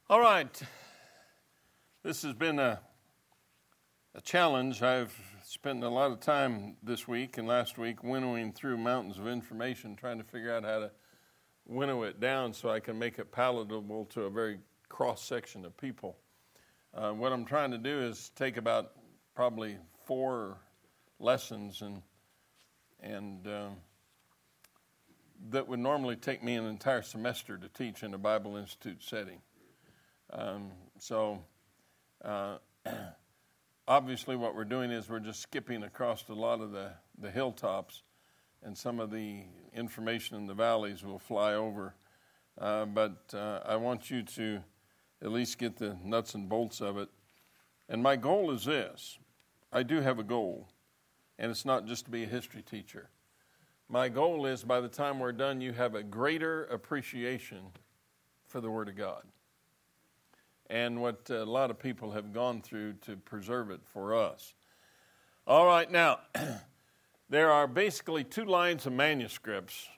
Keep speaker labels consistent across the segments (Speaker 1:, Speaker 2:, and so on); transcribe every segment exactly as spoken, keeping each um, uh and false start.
Speaker 1: All right. This has been a, a challenge. I've spent a lot of time this week and last week winnowing through mountains of information, trying to figure out how to winnow it down so I can make it palatable to a very cross-section of people. Uh, what I'm trying to do is take about probably four lessons and and uh, that would normally take me an entire semester to teach in a Bible Institute setting. Um, so uh, obviously what we're doing is we're just skipping across a lot of the, the hilltops, and some of the information in the valleys will fly over. Uh, but uh, I want you to at least get the nuts and bolts of it. And my goal is this. I do have a goal, and it's not just to be a history teacher. My goal is by the time we're done, you have a greater appreciation for the Word of God and what a lot of people have gone through to preserve it for us. All right, now, there are basically two lines of manuscripts,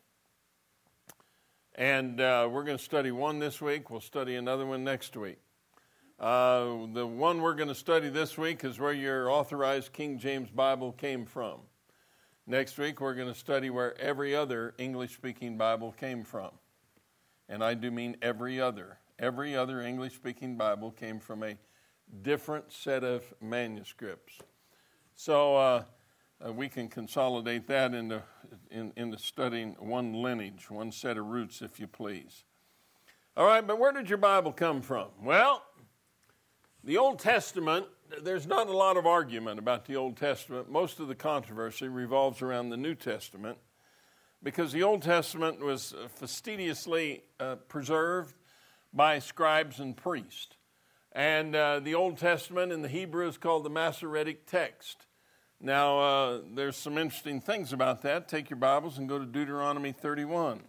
Speaker 1: and uh, we're going to study one this week. We'll study another one next week. Uh, the one we're going to study this week is where your authorized King James Bible came from. Next week, we're going to study where every other English-speaking Bible came from. And I do mean every other. Every other English-speaking Bible came from a different set of manuscripts. So uh, uh, we can consolidate that into, in, into studying one lineage, one set of roots, if you please. All right, but where did your Bible come from? Well, the Old Testament, there's not a lot of argument about the Old Testament. Most of the controversy revolves around the New Testament because the Old Testament was fastidiously uh, preserved by scribes and priests. And uh, the Old Testament in the Hebrew is called the Masoretic text. Now, uh, there's some interesting things about that. Take your Bibles and go to Deuteronomy thirty-one.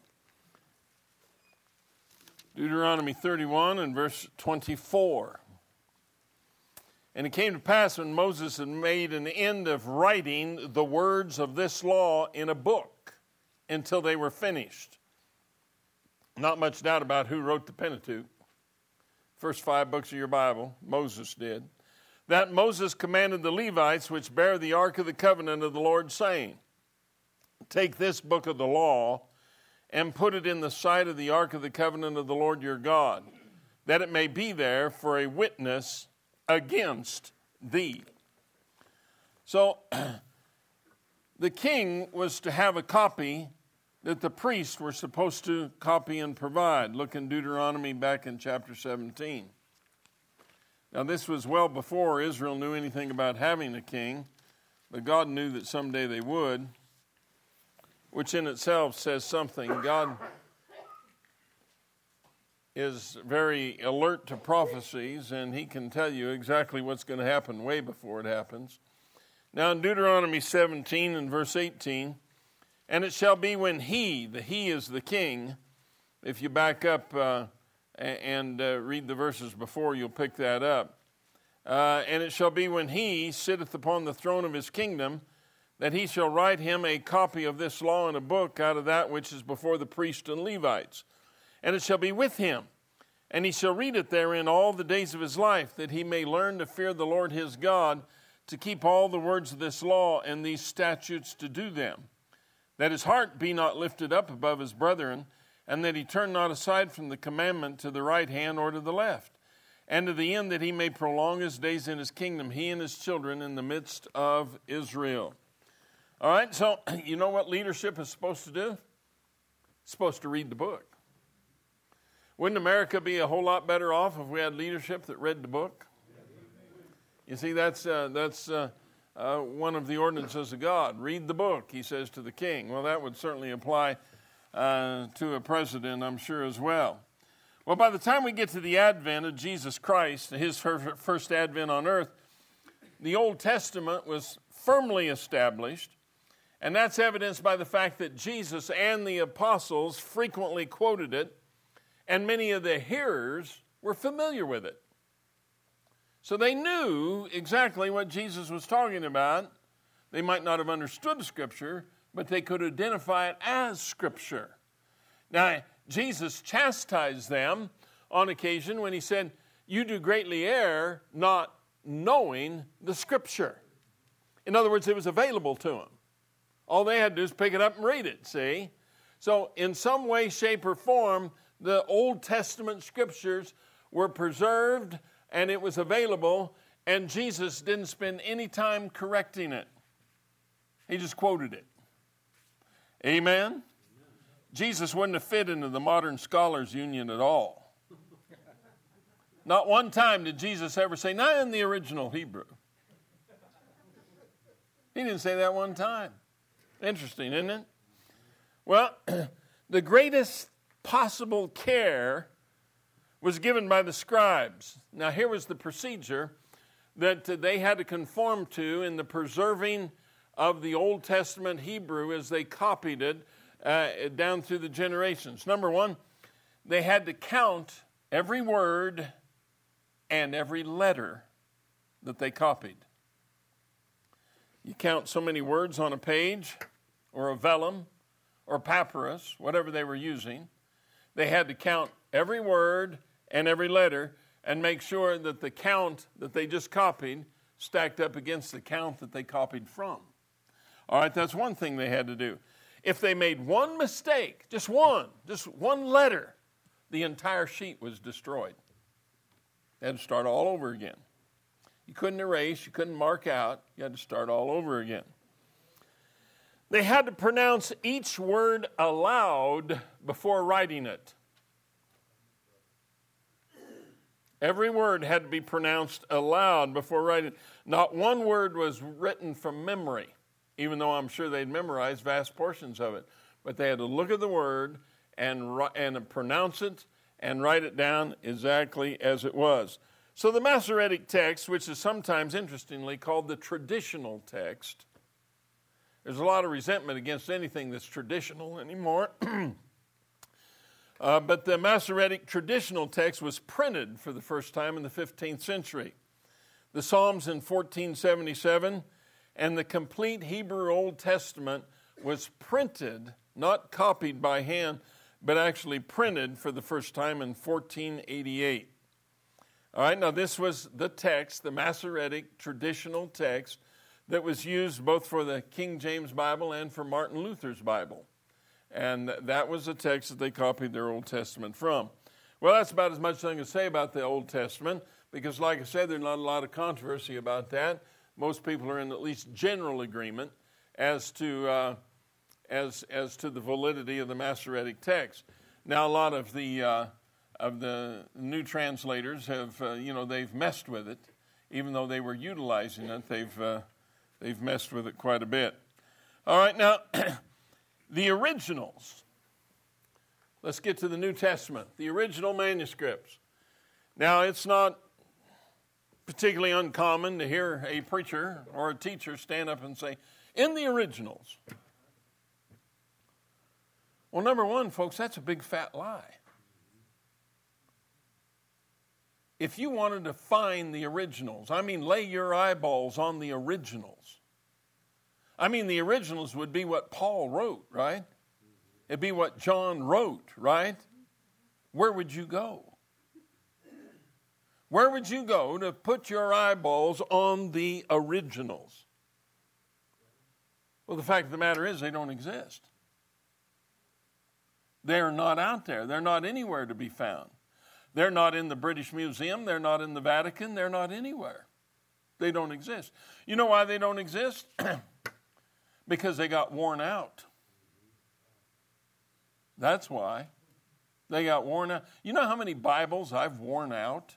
Speaker 1: Deuteronomy thirty-one and verse twenty-four. And it came to pass when Moses had made an end of writing the words of this law in a book until they were finished. Not much doubt about who wrote the Pentateuch. First five books of your Bible, Moses did. That Moses commanded the Levites which bear the ark of the covenant of the Lord, saying, take this book of the law and put it in the sight of the ark of the covenant of the Lord your God, that it may be there for a witness against thee. So the king was to have a copy that the priests were supposed to copy and provide. Look in Deuteronomy back in chapter seventeen. Now this was well before Israel knew anything about having a king, but God knew that someday they would, which in itself says something. God is very alert to prophecies, and he can tell you exactly what's going to happen way before it happens. Now in Deuteronomy seventeen and verse eighteen, and it shall be when he, the he is the king, if you back up uh, and uh, read the verses before, you'll pick that up. Uh, and it shall be when he sitteth upon the throne of his kingdom, that he shall write him a copy of this law in a book out of that which is before the priests and Levites. And it shall be with him, and he shall read it therein all the days of his life, that he may learn to fear the Lord his God, to keep all the words of this law and these statutes to do them, that his heart be not lifted up above his brethren, and that he turn not aside from the commandment to the right hand or to the left, and to the end that he may prolong his days in his kingdom, he and his children in the midst of Israel. All right, so you know what leadership is supposed to do? It's supposed to read the book. Wouldn't America be a whole lot better off if we had leadership that read the book? You see, that's uh, that's uh, uh, one of the ordinances of God. Read the book, he says to the king. Well, that would certainly apply uh, to a president, I'm sure, as well. Well, by the time we get to the advent of Jesus Christ, his first advent on earth, the Old Testament was firmly established, and that's evidenced by the fact that Jesus and the apostles frequently quoted it, and many of the hearers were familiar with it. So they knew exactly what Jesus was talking about. They might not have understood Scripture, but they could identify it as Scripture. Now, Jesus chastised them on occasion when he said, you do greatly err not knowing the Scripture. In other words, it was available to them. All they had to do is pick it up and read it, see? So in some way, shape, or form, the Old Testament Scriptures were preserved and it was available, and Jesus didn't spend any time correcting it. He just quoted it. Amen? Amen. Jesus wouldn't have fit into the modern scholars union at all. Not one time did Jesus ever say, not in the original Hebrew. He didn't say that one time. Interesting, isn't it? Well, the greatest possible care was given by the scribes. Now, here was the procedure that they had to conform to in the preserving of the Old Testament Hebrew as they copied it uh, down through the generations. Number one, they had to count every word and every letter that they copied. You count so many words on a page or a vellum or papyrus, whatever they were using. They had to count every word and every letter and make sure that the count that they just copied stacked up against the count that they copied from. All right, that's one thing they had to do. If they made one mistake, just one, just one letter, the entire sheet was destroyed. They had to start all over again. You couldn't erase, you couldn't mark out, you had to start all over again. They had to pronounce each word aloud before writing it. Every word had to be pronounced aloud before writing. Not one word was written from memory, even though I'm sure they'd memorized vast portions of it. But they had to look at the word and, and pronounce it and write it down exactly as it was. So the Masoretic text, which is sometimes, interestingly, called the traditional text, there's a lot of resentment against anything that's traditional anymore. uh, but the Masoretic traditional text was printed for the first time in the fifteenth century. The Psalms in fourteen seventy-seven and the complete Hebrew Old Testament was printed, not copied by hand, but actually printed for the first time in fourteen eighty-eight. All right, now this was the text, the Masoretic traditional text, that was used both for the King James Bible and for Martin Luther's Bible. And that was the text that they copied their Old Testament from. Well, that's about as much as I can say about the Old Testament, because like I said, there's not a lot of controversy about that. Most people are in at least general agreement as to uh, as as to the validity of the Masoretic text. Now, a lot of the uh, of the new translators have, uh, you know, they've messed with it, even though they were utilizing it. They've uh, they've messed with it quite a bit. All right, now the originals. Let's get to the New Testament, the original manuscripts. Now, it's not particularly uncommon to hear a preacher or a teacher stand up and say, in the originals. Well, number one, folks, that's a big fat lie. If you wanted to find the originals, I mean, lay your eyeballs on the originals. I mean, the originals would be what Paul wrote, right? It'd be what John wrote, right? Where would you go? Where would you go to put your eyeballs on the originals? Well, the fact of the matter is they don't exist. They're not out there. They're not anywhere to be found. They're not in the British Museum. They're not in the Vatican. They're not anywhere. They don't exist. You know why they don't exist? Because they got worn out. That's why. They got worn out. You know how many Bibles I've worn out?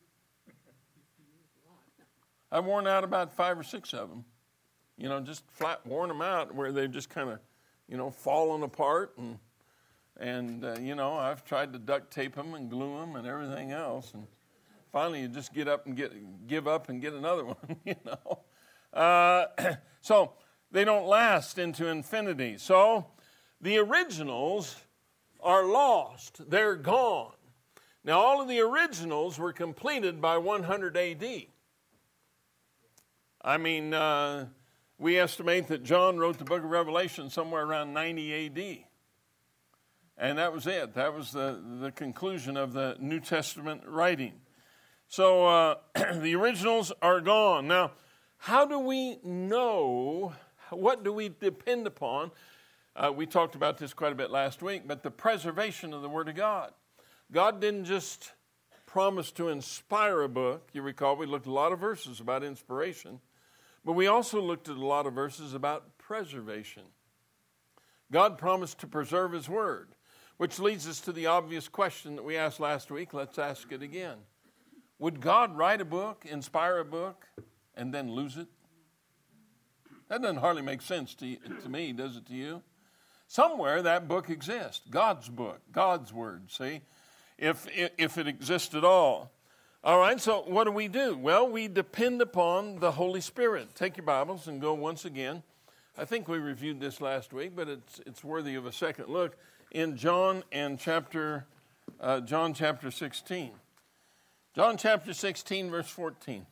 Speaker 1: I've worn out about five or six of them. You know, just flat worn them out where they've just kind of, you know, fallen apart. And, and uh, you know, I've tried to duct tape them and glue them and everything else. And finally you just get up and get give up and get another one, you know. Uh, so they don't last into infinity. So the originals are lost. They're gone. Now, all of the originals were completed by one hundred A D. I mean, uh, we estimate that John wrote the book of Revelation somewhere around ninety A D. And that was it. That was the, the conclusion of the New Testament writing. So uh, the originals are gone. Now, how do we know, what do we depend upon? Uh, we talked about this quite a bit last week, but the preservation of the Word of God. God didn't just promise to inspire a book. You recall we looked at a lot of verses about inspiration, but we also looked at a lot of verses about preservation. God promised to preserve His Word, which leads us to the obvious question that we asked last week. Let's ask it again. Would God write a book, inspire a book, and then lose it? That doesn't hardly make sense to, to me, does it to you? Somewhere that book exists, God's book, God's Word, see? If, if it exists at all. All right, so what do we do? Well, we depend upon the Holy Spirit. Take your Bibles and go once again. I think we reviewed this last week, but it's it's worthy of a second look in John and chapter uh, John chapter sixteen. John chapter sixteen, verse fourteen.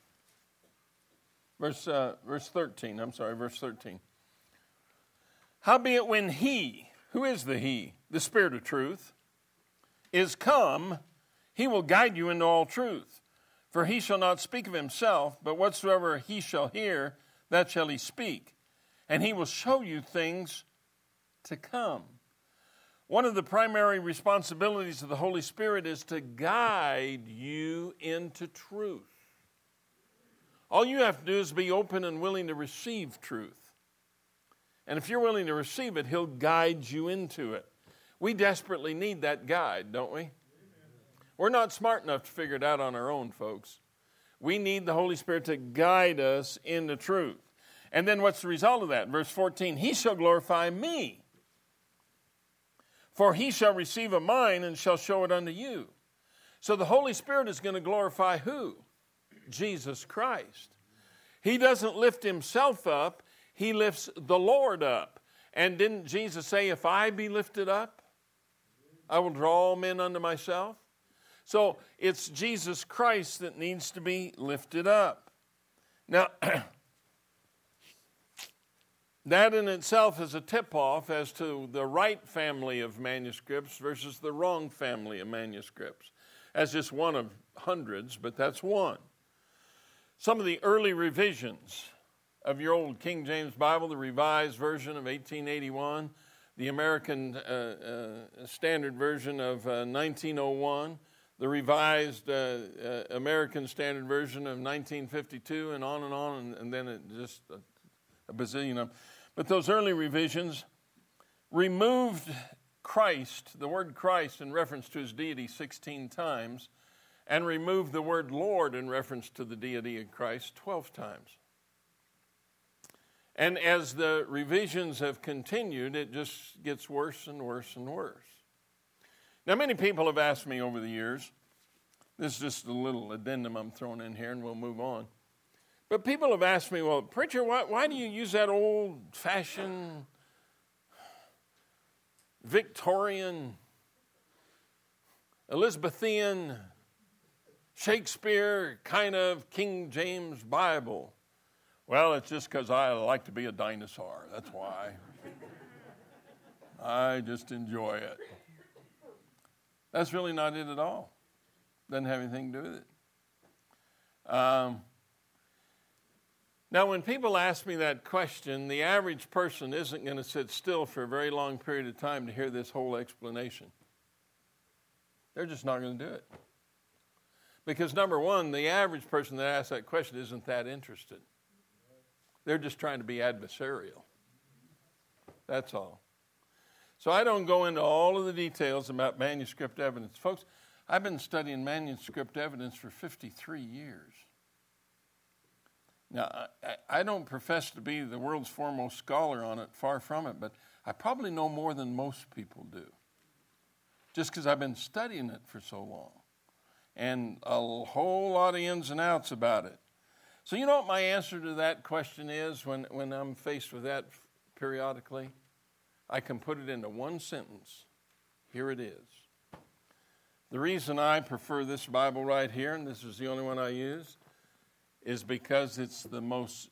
Speaker 1: Verse uh, verse thirteen. I'm sorry, verse thirteen. Howbeit when He, who is the He, the Spirit of truth, is come, He will guide you into all truth. For He shall not speak of Himself, but whatsoever He shall hear, that shall He speak. And He will show you things to come. One of the primary responsibilities of the Holy Spirit is to guide you into truth. All you have to do is be open and willing to receive truth. And if you're willing to receive it, He'll guide you into it. We desperately need that guide, don't we? Amen. We're not smart enough to figure it out on our own, folks. We need the Holy Spirit to guide us into truth. And then what's the result of that? Verse fourteen, He shall glorify me. For He shall receive of mine and shall show it unto you. So the Holy Spirit is going to glorify who? Jesus Christ. He doesn't lift Himself up. He lifts the Lord up. And didn't Jesus say, if I be lifted up, I will draw all men unto myself? So it's Jesus Christ that needs to be lifted up. Now, that in itself is a tip-off as to the right family of manuscripts versus the wrong family of manuscripts. That's just one of hundreds, but that's one. Some of the early revisions of your old King James Bible, the Revised Version of eighteen eighty-one, the American uh, uh, Standard Version of uh, nineteen oh one, the Revised uh, uh, American Standard Version of nineteen fifty-two, and on and on, and, and then it just a, a bazillion of them. But those early revisions removed Christ, the word Christ in reference to His deity sixteen times, and removed the word Lord in reference to the deity of Christ twelve times. And as the revisions have continued, it just gets worse and worse and worse. Now, many people have asked me over the years, this is just a little addendum I'm throwing in here and we'll move on. But people have asked me, well, preacher, why, why do you use that old-fashioned, Victorian, Elizabethan, Shakespeare kind of King James Bible? Well, it's just because I like to be a dinosaur. That's why. I just enjoy it. That's really not it at all. Doesn't have anything to do with it. Um, now, when people ask me that question, the average person isn't going to sit still for a very long period of time to hear this whole explanation. They're just not going to do it. Because, number one, the average person that asks that question isn't that interested. They're just trying to be adversarial. That's all. So I don't go into all of the details about manuscript evidence. Folks, I've been studying manuscript evidence for fifty-three years. Now, I, I don't profess to be the world's foremost scholar on it, far from it, but I probably know more than most people do, just because I've been studying it for so long, and a whole lot of ins and outs about it. So you know what my answer to that question is when, when I'm faced with that periodically? I can put it into one sentence. Here it is. The reason I prefer this Bible right here, and this is the only one I use, is because it's the most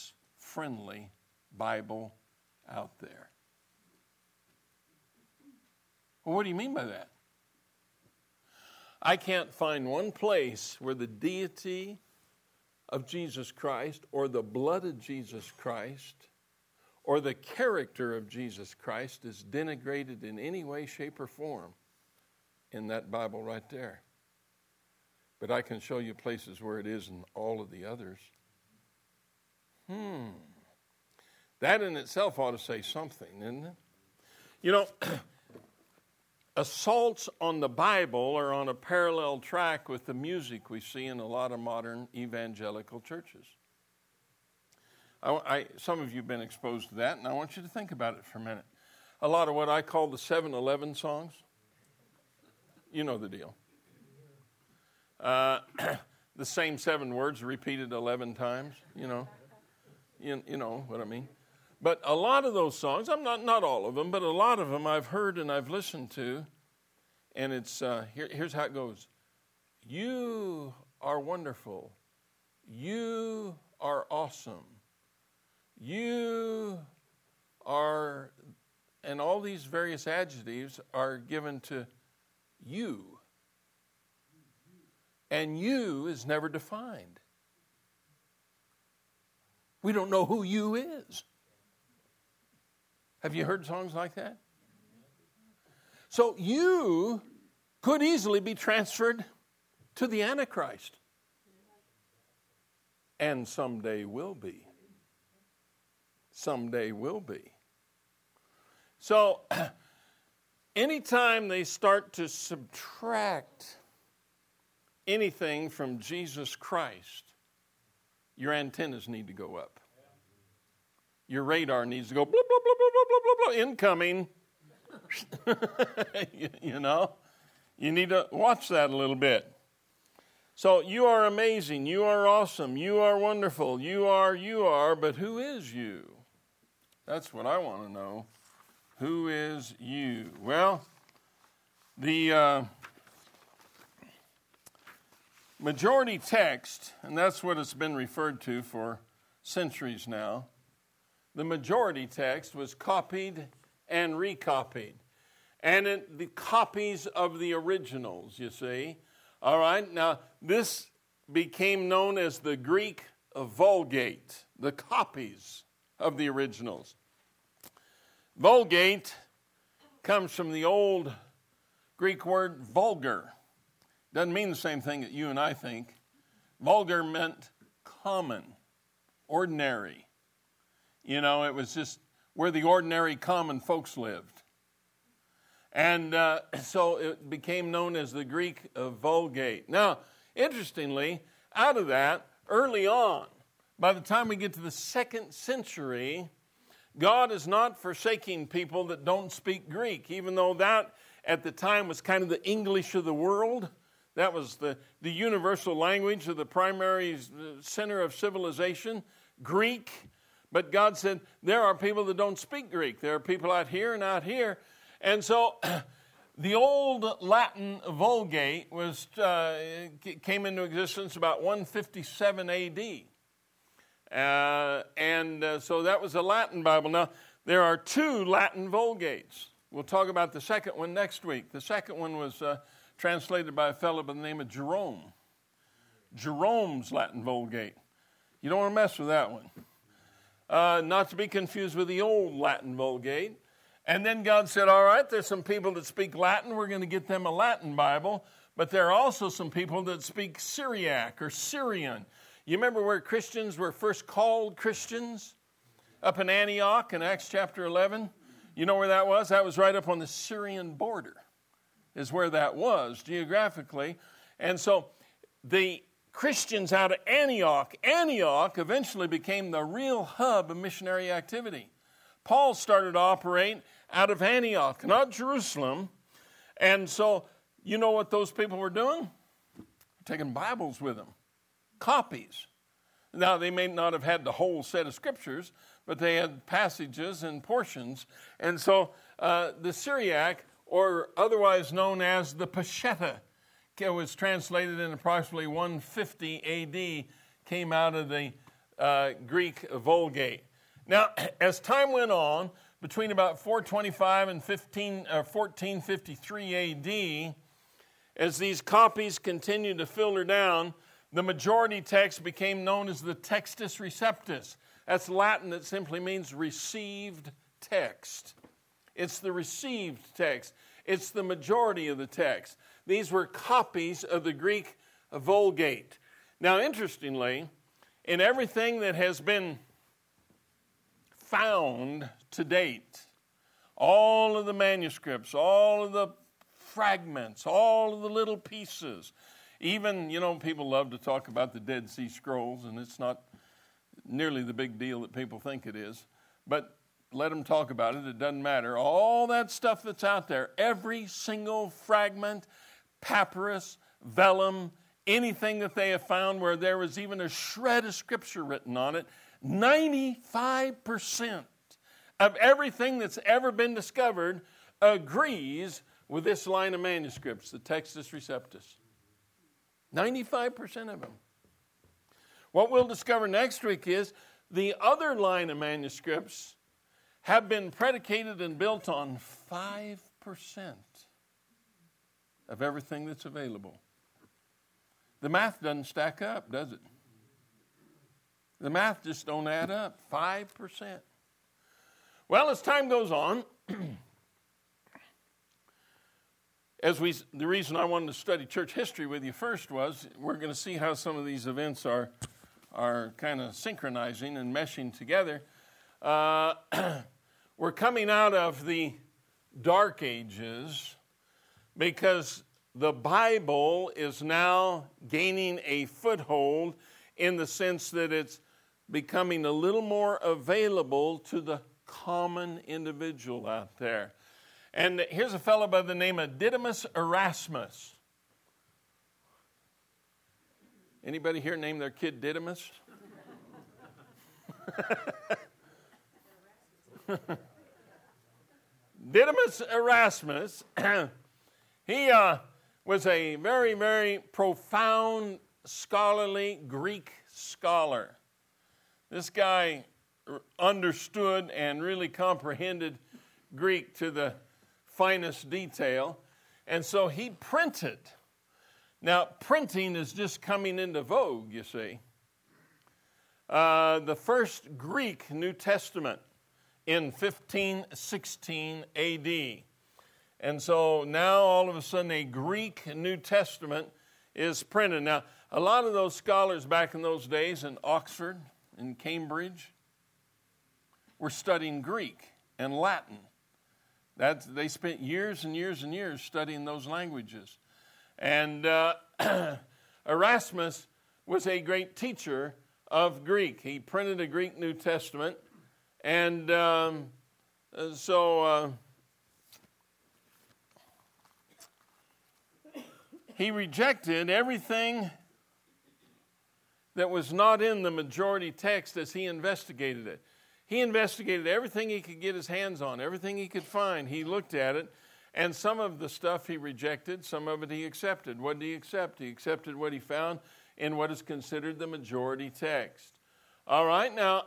Speaker 1: Jesus-friendly Bible out there. Well, what do you mean by that? I can't find one place where the deity of Jesus Christ or the blood of Jesus Christ or the character of Jesus Christ is denigrated in any way, shape, or form in that Bible right there. But I can show you places where it is in all of the others. Hmm. That in itself ought to say something, isn't it? You know, assaults on the Bible are on a parallel track with the music we see in a lot of modern evangelical churches. I, I, some of you have been exposed to that, and I want you to think about it for a minute. A lot of what I call the seven eleven songs, you know the deal. Uh, the same seven words repeated eleven times, you know. You, you know what I mean. But a lot of those songs, I'm not, not all of them, but a lot of them I've heard and I've listened to. And it's, uh, here, here's how it goes. You are wonderful. You are awesome. You are, and all these various adjectives are given to you. And you is never defined. We don't know who you is. Have you heard songs like that? So you could easily be transferred to the Antichrist. And someday will be. Someday will be. So anytime they start to subtract anything from Jesus Christ, your antennas need to go up. Your radar needs to go, blah, blah, blah, blah, blah, blah, blah, incoming. you, you know, you need to watch that a little bit. So you are amazing. You are awesome. You are wonderful. You are, you are, but who is you? That's what I want to know. Who is you? Well, the uh, majority text, and that's what it's been referred to for centuries now, the majority text was copied and recopied. And it, the copies of the originals, you see. All right, now this became known as the Greek Vulgate, the copies of the originals. Vulgate comes from the old Greek word vulgar. Doesn't mean the same thing that you and I think. Vulgar meant common, ordinary. You know, it was just where the ordinary common folks lived. And uh, so it became known as the Greek uh, Vulgate. Now, interestingly, out of that, early on, by the time we get to the second century, God is not forsaking people that don't speak Greek, even though that at the time was kind of the English of the world. That was the, the universal language of the primary center of civilization, Greek. But God said, there are people that don't speak Greek. There are people out here and out here. And so the old Latin Vulgate was uh, came into existence about one fifty-seven A D. Uh, and uh, so that was a Latin Bible. Now, there are two Latin Vulgates. We'll talk about the second one next week. The second one was uh, translated by a fellow by the name of Jerome. Jerome's Latin Vulgate. You don't want to mess with that one. Uh, not to be confused with the old Latin Vulgate. And then God said, all right, there's some people that speak Latin. We're going to get them a Latin Bible. But there are also some people that speak Syriac or Syrian. You remember where Christians were first called Christians? Up in Antioch in Acts chapter eleven. You know where that was? That was right up on the Syrian border is where that was geographically. And so the Christians out of Antioch, Antioch eventually became the real hub of missionary activity. Paul started to operate out of Antioch, not Jerusalem. And so, you know what those people were doing? Taking Bibles with them, copies. Now, they may not have had the whole set of scriptures, but they had passages and portions. And so, uh, the Syriac, or otherwise known as the Peshitta, was translated in approximately one fifty A D, came out of the uh, Greek Vulgate. Now, as time went on, between about four twenty-five and fifteen, uh, fourteen fifty-three A D, as these copies continued to filter down, the majority text became known as the Textus Receptus. That's Latin that simply means received text. It's the received text. It's the majority of the text. These were copies of the Greek Vulgate. Now, interestingly, in everything that has been found to date, all of the manuscripts, all of the fragments, all of the little pieces, even, you know, people love to talk about the Dead Sea Scrolls, and it's not nearly the big deal that people think it is, but let them talk about it. It doesn't matter. All that stuff that's out there, every single fragment, papyrus, vellum, anything that they have found where there was even a shred of scripture written on it, ninety-five percent of everything that's ever been discovered agrees with this line of manuscripts, the Textus Receptus. ninety-five percent of them. What we'll discover next week is the other line of manuscripts have been predicated and built on five percent of everything that's available. The math doesn't stack up, does it? The math just don't add up. five percent. Well, as time goes on, as we, the reason I wanted to study church history with you first was we're going to see how some of these events are, are kind of synchronizing and meshing together. Uh, we're coming out of the Dark Ages because the Bible is now gaining a foothold in the sense that it's becoming a little more available to the common individual out there. And here's a fellow by the name of Didymus Erasmus. Anybody here name their kid Didymus? Didymus Erasmus, he uh, was a very, very profound, scholarly Greek scholar. This guy understood and really comprehended Greek to the finest detail, and so he printed. Now, printing is just coming into vogue, you see. Uh, the first Greek New Testament in fifteen sixteen A D. And so now all of a sudden a Greek New Testament is printed. Now, a lot of those scholars back in those days in Oxford, in Cambridge, were studying Greek and Latin. That's, they spent years and years and years studying those languages. And uh, Erasmus was a great teacher of Greek. He printed a Greek New Testament. And um, so uh, he rejected everything that was not in the majority text as he investigated it. He investigated everything he could get his hands on, everything he could find. He looked at it, and some of the stuff he rejected, some of it he accepted. What did he accept? He accepted what he found in what is considered the majority text. All right, now,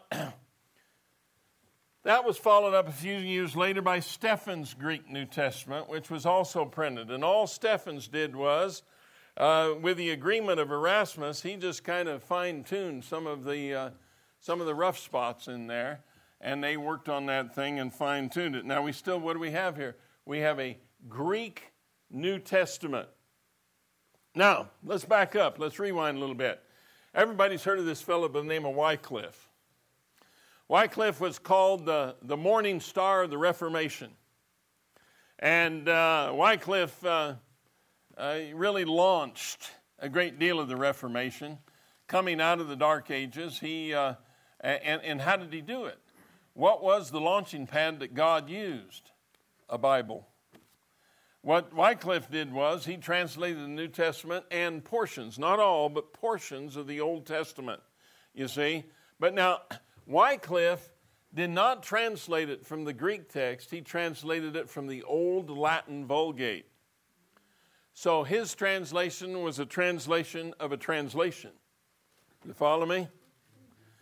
Speaker 1: that was followed up a few years later by Stephen's Greek New Testament, which was also printed. And all Stephen's did was, uh, with the agreement of Erasmus, he just kind of fine-tuned some of the uh, some of the rough spots in there, and they worked on that thing and fine-tuned it. Now, we still, what do we have here? We have a Greek New Testament. Now, let's back up. Let's rewind a little bit. Everybody's heard of this fellow by the name of Wycliffe. Wycliffe was called the, the morning star of the Reformation. And uh, Wycliffe uh, uh, really launched a great deal of the Reformation. Coming out of the Dark Ages, he uh, and, and how did he do it? What was the launching pad that God used? A Bible. What Wycliffe did was he translated the New Testament and portions, not all, but portions of the Old Testament, you see. But now, Wycliffe did not translate it from the Greek text. He translated it from the Old Latin Vulgate. So his translation was a translation of a translation. You follow me?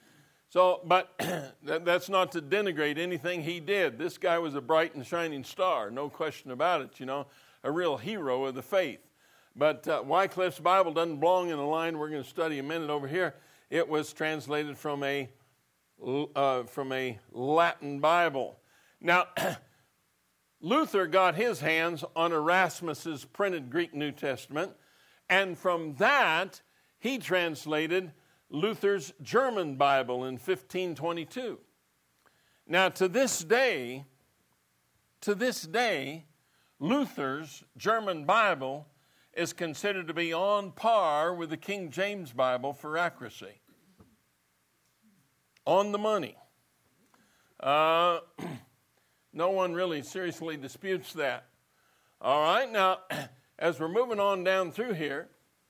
Speaker 1: So, but that, that's not to denigrate anything he did. This guy was a bright and shining star, no question about it, you know, a real hero of the faith. But uh, Wycliffe's Bible doesn't belong in the line we're going to study a minute over here. It was translated from a, uh, from a Latin Bible. Now, Luther got his hands on Erasmus's printed Greek New Testament, and from that, he translated Luther's German Bible in fifteen twenty-two. Now, to this day, to this day, Luther's German Bible is considered to be on par with the King James Bible for accuracy. On the money. Uh, no one really seriously disputes that. All right, now, as we're moving on down through here,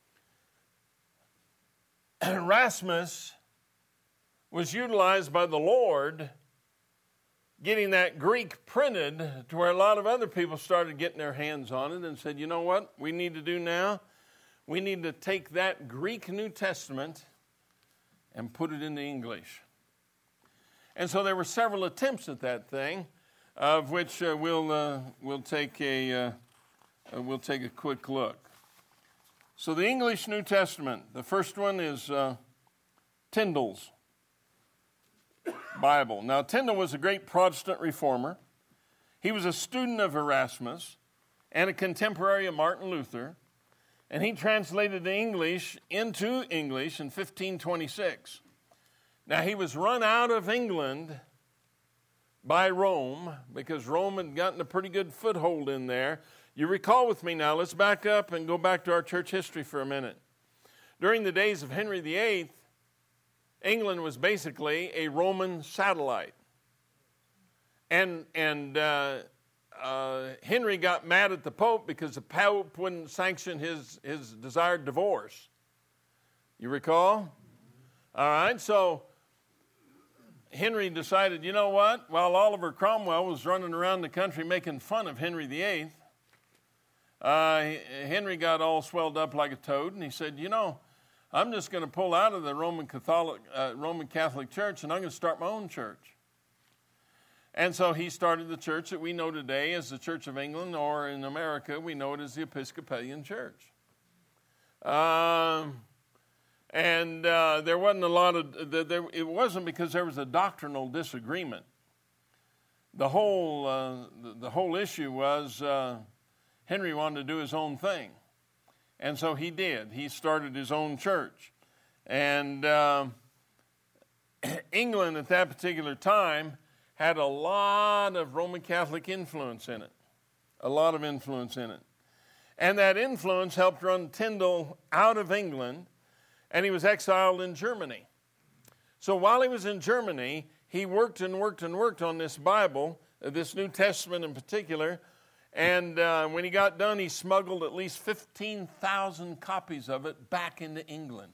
Speaker 1: Erasmus was utilized by the Lord getting that Greek printed to where a lot of other people started getting their hands on it and said, you know what we need to do now? We need to take that Greek New Testament and put it into English. And so there were several attempts at that thing, of which uh, we'll uh, we'll take a uh, uh, we'll take a quick look. So the English New Testament, the first one is uh, Tyndale's Bible. Now, Tyndale was a great Protestant reformer. He was a student of Erasmus and a contemporary of Martin Luther, and he translated the English into English in fifteen twenty-six. Now, he was run out of England by Rome because Rome had gotten a pretty good foothold in there. You recall with me now, let's back up and go back to our church history for a minute. During the days of Henry the Eighth, England was basically a Roman satellite. And, and uh, uh, Henry got mad at the Pope because the Pope wouldn't sanction his, his desired divorce. You recall? All right, so Henry decided, you know what? While Oliver Cromwell was running around the country making fun of Henry the Eighth, uh, Henry got all swelled up like a toad, and he said, you know, I'm just going to pull out of the Roman Catholic, uh, Roman Catholic Church, and I'm going to start my own church. And so he started the church that we know today as the Church of England, or in America, we know it as the Episcopalian Church. Um, and uh, there wasn't a lot of, there, it wasn't because there was a doctrinal disagreement. The whole, uh, the, the whole issue was uh, Henry wanted to do his own thing. And so he did. He started his own church. And uh, England at that particular time had a lot of Roman Catholic influence in it. A lot of influence in it. And that influence helped run Tyndale out of England, and he was exiled in Germany. So while he was in Germany, he worked and worked and worked on this Bible, this New Testament in particular. And uh, when he got done, he smuggled at least fifteen thousand copies of it back into England.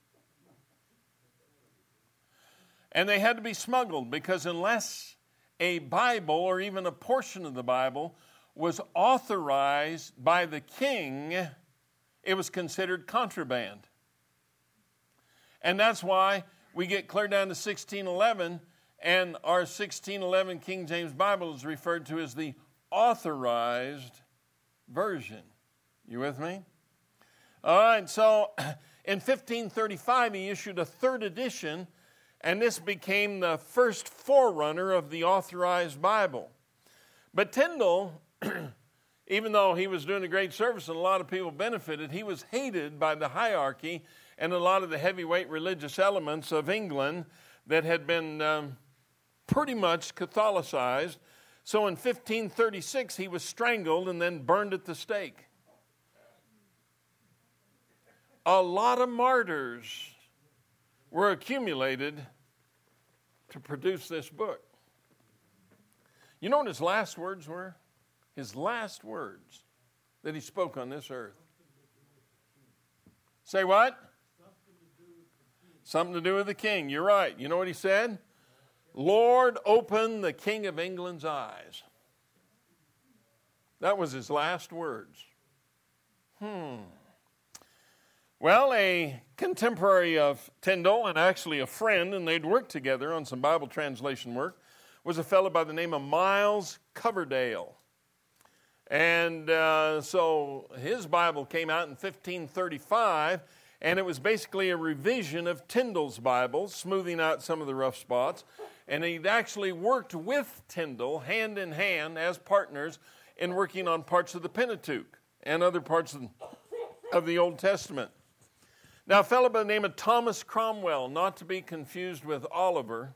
Speaker 1: And they had to be smuggled because unless a Bible or even a portion of the Bible was authorized by the king, it was considered contraband. And that's why we get clear down to sixteen eleven, and our sixteen eleven King James Bible is referred to as the authorized version. You with me? All right, so in fifteen thirty-five, he issued a third edition, and this became the first forerunner of the authorized Bible. But Tyndale, even though he was doing a great service and a lot of people benefited, he was hated by the hierarchy and a lot of the heavyweight religious elements of England that had been um, pretty much Catholicized. So in fifteen thirty-six, he was strangled and then burned at the stake. A lot of martyrs were accumulated to produce this book. You know what his last words were? His last words that he spoke on this earth. Say what? Something to do with the king. You're right. You know what he said? Lord, open the King of England's eyes. That was his last words. Hmm. Well, a contemporary of Tyndale and actually a friend, and they'd worked together on some Bible translation work, was a fellow by the name of Miles Coverdale. And uh, so his Bible came out in fifteen thirty-five, and it was basically a revision of Tyndale's Bible, smoothing out some of the rough spots. And he'd actually worked with Tyndale hand in hand as partners in working on parts of the Pentateuch and other parts of, of the Old Testament. Now, a fellow by the name of Thomas Cromwell, not to be confused with Oliver,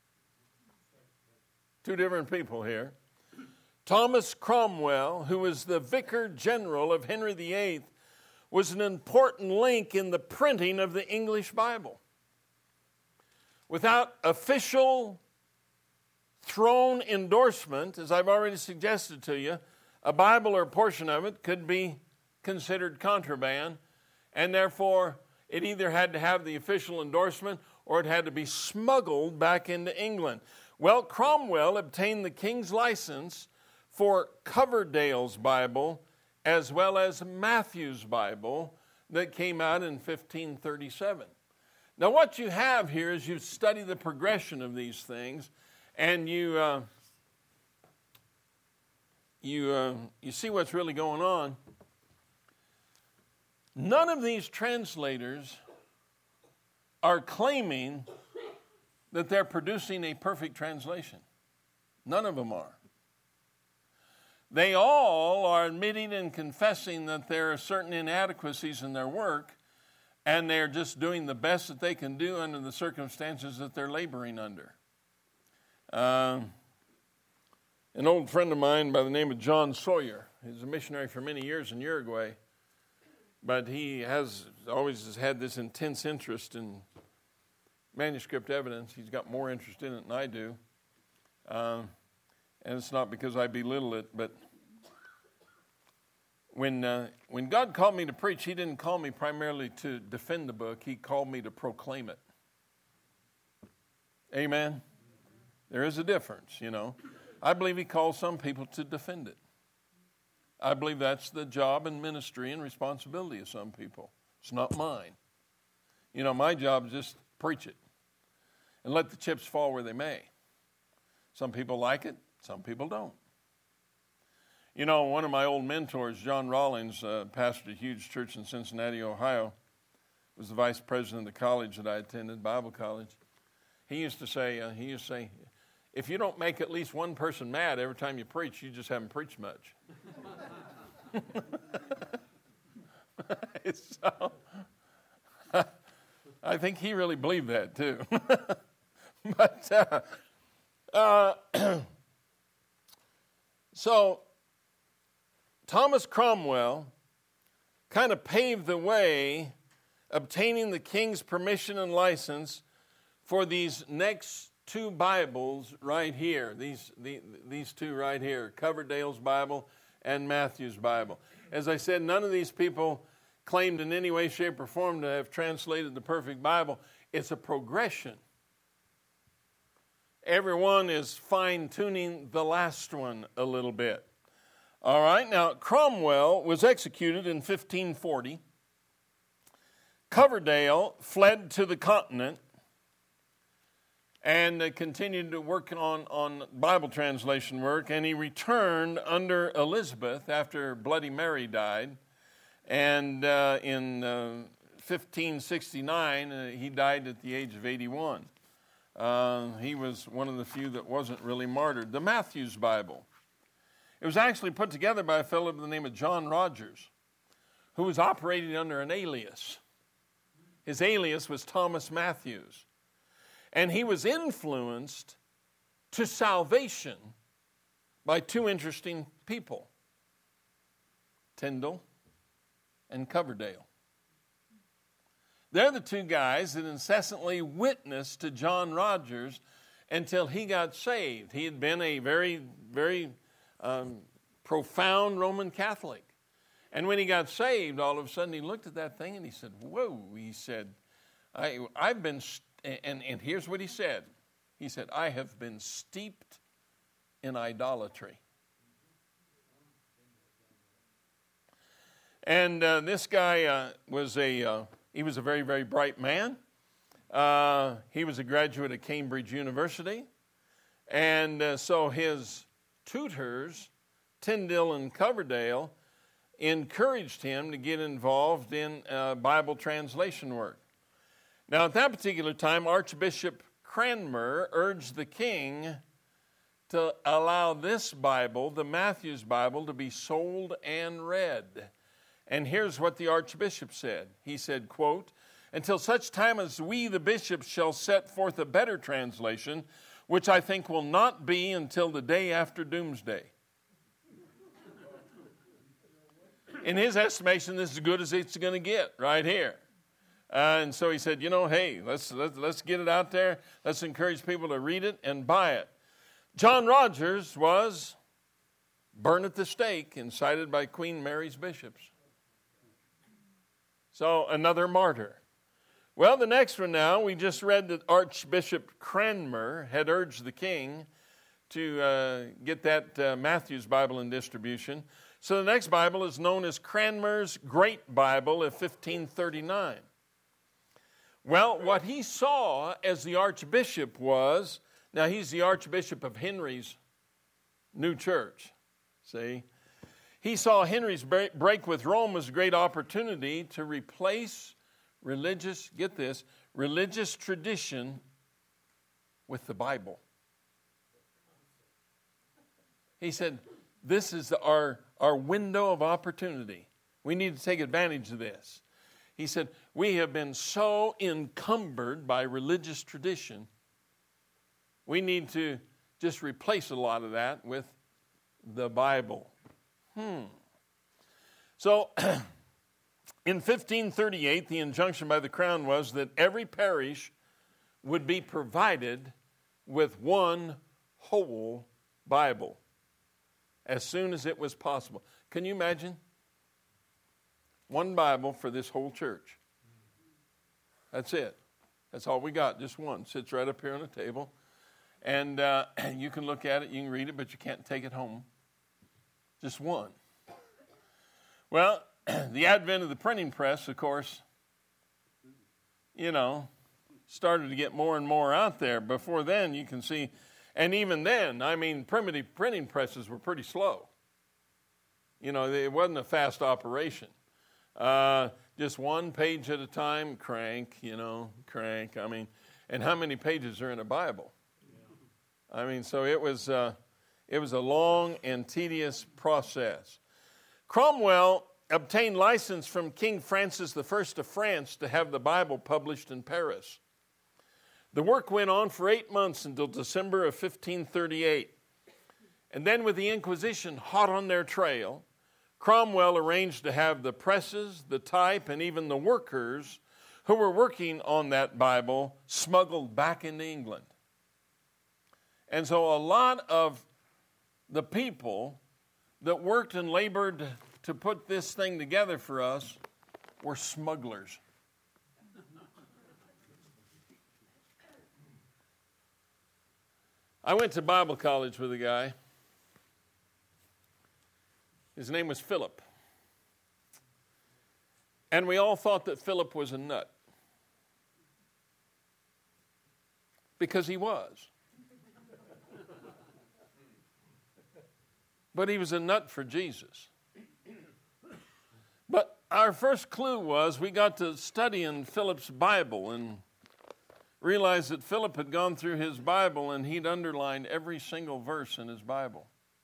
Speaker 1: two different people here. Thomas Cromwell, who was the Vicar General of Henry the Eighth, was an important link in the printing of the English Bible. Without official throne endorsement, as I've already suggested to you, a Bible or a portion of it could be considered contraband, and therefore it either had to have the official endorsement or it had to be smuggled back into England. Well, Cromwell obtained the king's license for Coverdale's Bible as well as Matthew's Bible that came out in fifteen thirty-seven. Now, what you have here is you study the progression of these things, and you uh, you uh, you see what's really going on. None of these translators are claiming that they're producing a perfect translation. None of them are. They all are admitting and confessing that there are certain inadequacies in their work, and they're just doing the best that they can do under the circumstances that they're laboring under. Uh, an old friend of mine by the name of John Sawyer, he's a missionary for many years in Uruguay, but he has always has had this intense interest in manuscript evidence. He's got more interest in it than I do. Uh, and it's not because I belittle it, but when uh, when God called me to preach, he didn't call me primarily to defend the book. He called me to proclaim it. Amen? There is a difference, you know. I believe he calls some people to defend it. I believe that's the job and ministry and responsibility of some people. It's not mine. You know, my job is just preach it and let the chips fall where they may. Some people like it, some people don't. You know, one of my old mentors, John Rawlings, uh, pastored a huge church in Cincinnati, Ohio, was the vice president of the college that I attended, Bible college. He used to say, uh, he used to say, if you don't make at least one person mad every time you preach, you just haven't preached much. So, I think he really believed that too. But uh, uh, so Thomas Cromwell kind of paved the way, obtaining the king's permission and license for these next two Bibles right here. These the, these two right here, Coverdale's Bible and Matthew's Bible. As I said, none of these people claimed in any way, shape, or form to have translated the perfect Bible. It's a progression. Everyone is fine-tuning the last one a little bit. All right, now Cromwell was executed in fifteen forty. Coverdale fled to the continent and uh, continued to work on, on Bible translation work, and he returned under Elizabeth after Bloody Mary died. And uh, in uh, fifteen sixty-nine, uh, he died at the age of eighty-one. Uh, he was one of the few that wasn't really martyred. The Matthew's Bible. It was actually put together by a fellow by the name of John Rogers, who was operating under an alias. His alias was Thomas Matthews. And he was influenced to salvation by two interesting people, Tyndale and Coverdale. They're the two guys that incessantly witnessed to John Rogers until he got saved. He had been a very, very um, profound Roman Catholic. And when he got saved, all of a sudden he looked at that thing and he said, whoa, he said, I, I've been, st- and, and here's what he said. He said, I have been steeped in idolatry. And uh, this guy uh, was a... Uh, He was a very, very bright man. Uh, he was a graduate of Cambridge University. And uh, so his tutors, Tyndale and Coverdale, encouraged him to get involved in uh, Bible translation work. Now, at that particular time, Archbishop Cranmer urged the king to allow this Bible, the Matthew's Bible, to be sold and read. And here's what the Archbishop said. He said, quote, "Until such time as we, the bishops, shall set forth a better translation, which I think will not be until the day after doomsday." In his estimation, this is as good as it's going to get right here. Uh, and so he said, you know, hey, let's, let's let's get it out there. Let's encourage people to read it and buy it. John Rogers was burned at the stake, incited by Queen Mary's bishops. So another martyr. Well, the next one now, we just read that Archbishop Cranmer had urged the king to uh, get that uh, Matthew's Bible in distribution. So the next Bible is known as Cranmer's Great Bible of fifteen thirty-nine. Well, what he saw as the archbishop was, now he's the archbishop of Henry's new church, see? He saw Henry's break with Rome as a great opportunity to replace religious, get this, religious tradition with the Bible. He said, this is our, our window of opportunity. We need to take advantage of this. He said, we have been so encumbered by religious tradition, we need to just replace a lot of that with the Bible. Hmm. So, in fifteen thirty-eight, the injunction by the crown was that every parish would be provided with one whole Bible as soon as it was possible. Can you imagine? One Bible for this whole church. That's it. That's all we got, just one. Sits right up here on the table. And uh, you can look at it, you can read it, but you can't take it home. Just one. Well, the advent of the printing press, of course, you know, started to get more and more out there. Before then, you can see, and even then, I mean, primitive printing presses were pretty slow. You know, it wasn't a fast operation. Uh, just one page at a time, crank, you know, crank. I mean, and how many pages are in a Bible? Yeah. I mean, so it was, uh, it was a long and tedious process. Cromwell obtained license from King Francis the First of France to have the Bible published in Paris. The work went on for eight months until December of fifteen thirty-eight. And then with the Inquisition hot on their trail, Cromwell arranged to have the presses, the type, and even the workers who were working on that Bible smuggled back into England. And so a lot of the people that worked and labored to put this thing together for us were smugglers. I went to Bible college with a guy. His name was Philip. And we all thought that Philip was a nut. Because he was. But he was a nut for Jesus. But our first clue was we got to study in Philip's Bible and realized that Philip had gone through his Bible and he'd underlined every single verse in his Bible.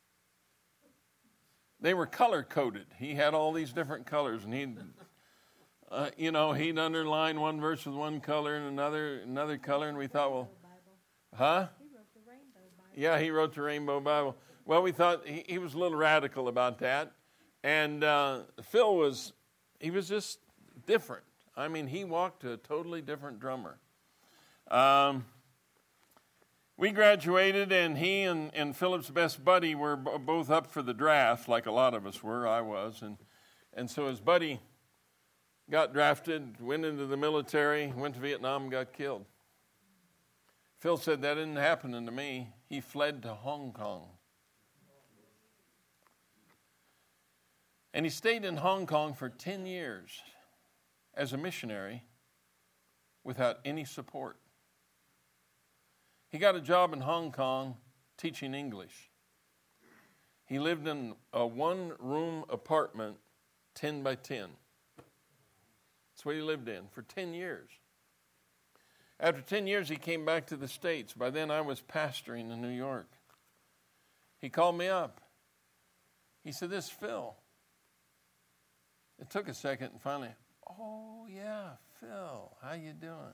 Speaker 1: They were color-coded. He had all these different colors, and he'd, uh, you know, he'd underline one verse with one color and another another color, and we thought, well, huh?
Speaker 2: He wrote the Rainbow Bible.
Speaker 1: Yeah, he wrote the Rainbow Bible. Well, we thought he, he was a little radical about that, and uh, Phil was, he was just different. I mean, he walked to a totally different drummer. Um, we graduated, and he and, and Philip's best buddy were b- both up for the draft, like a lot of us were. I was. And, and so his buddy got drafted, went into the military, went to Vietnam, and got killed. Phil said, that didn't happen to me. He fled to Hong Kong. And he stayed in Hong Kong for ten years. as a missionary without any support. He got a job in Hong Kong teaching English. He lived in a one-room apartment, ten by ten. That's what he lived in for ten years. After ten years, he came back to the States. By then, I was pastoring in New York. He called me up. He said, "This is Phil." It took a second, and finally, "Oh, yeah, Phil, how you doing?"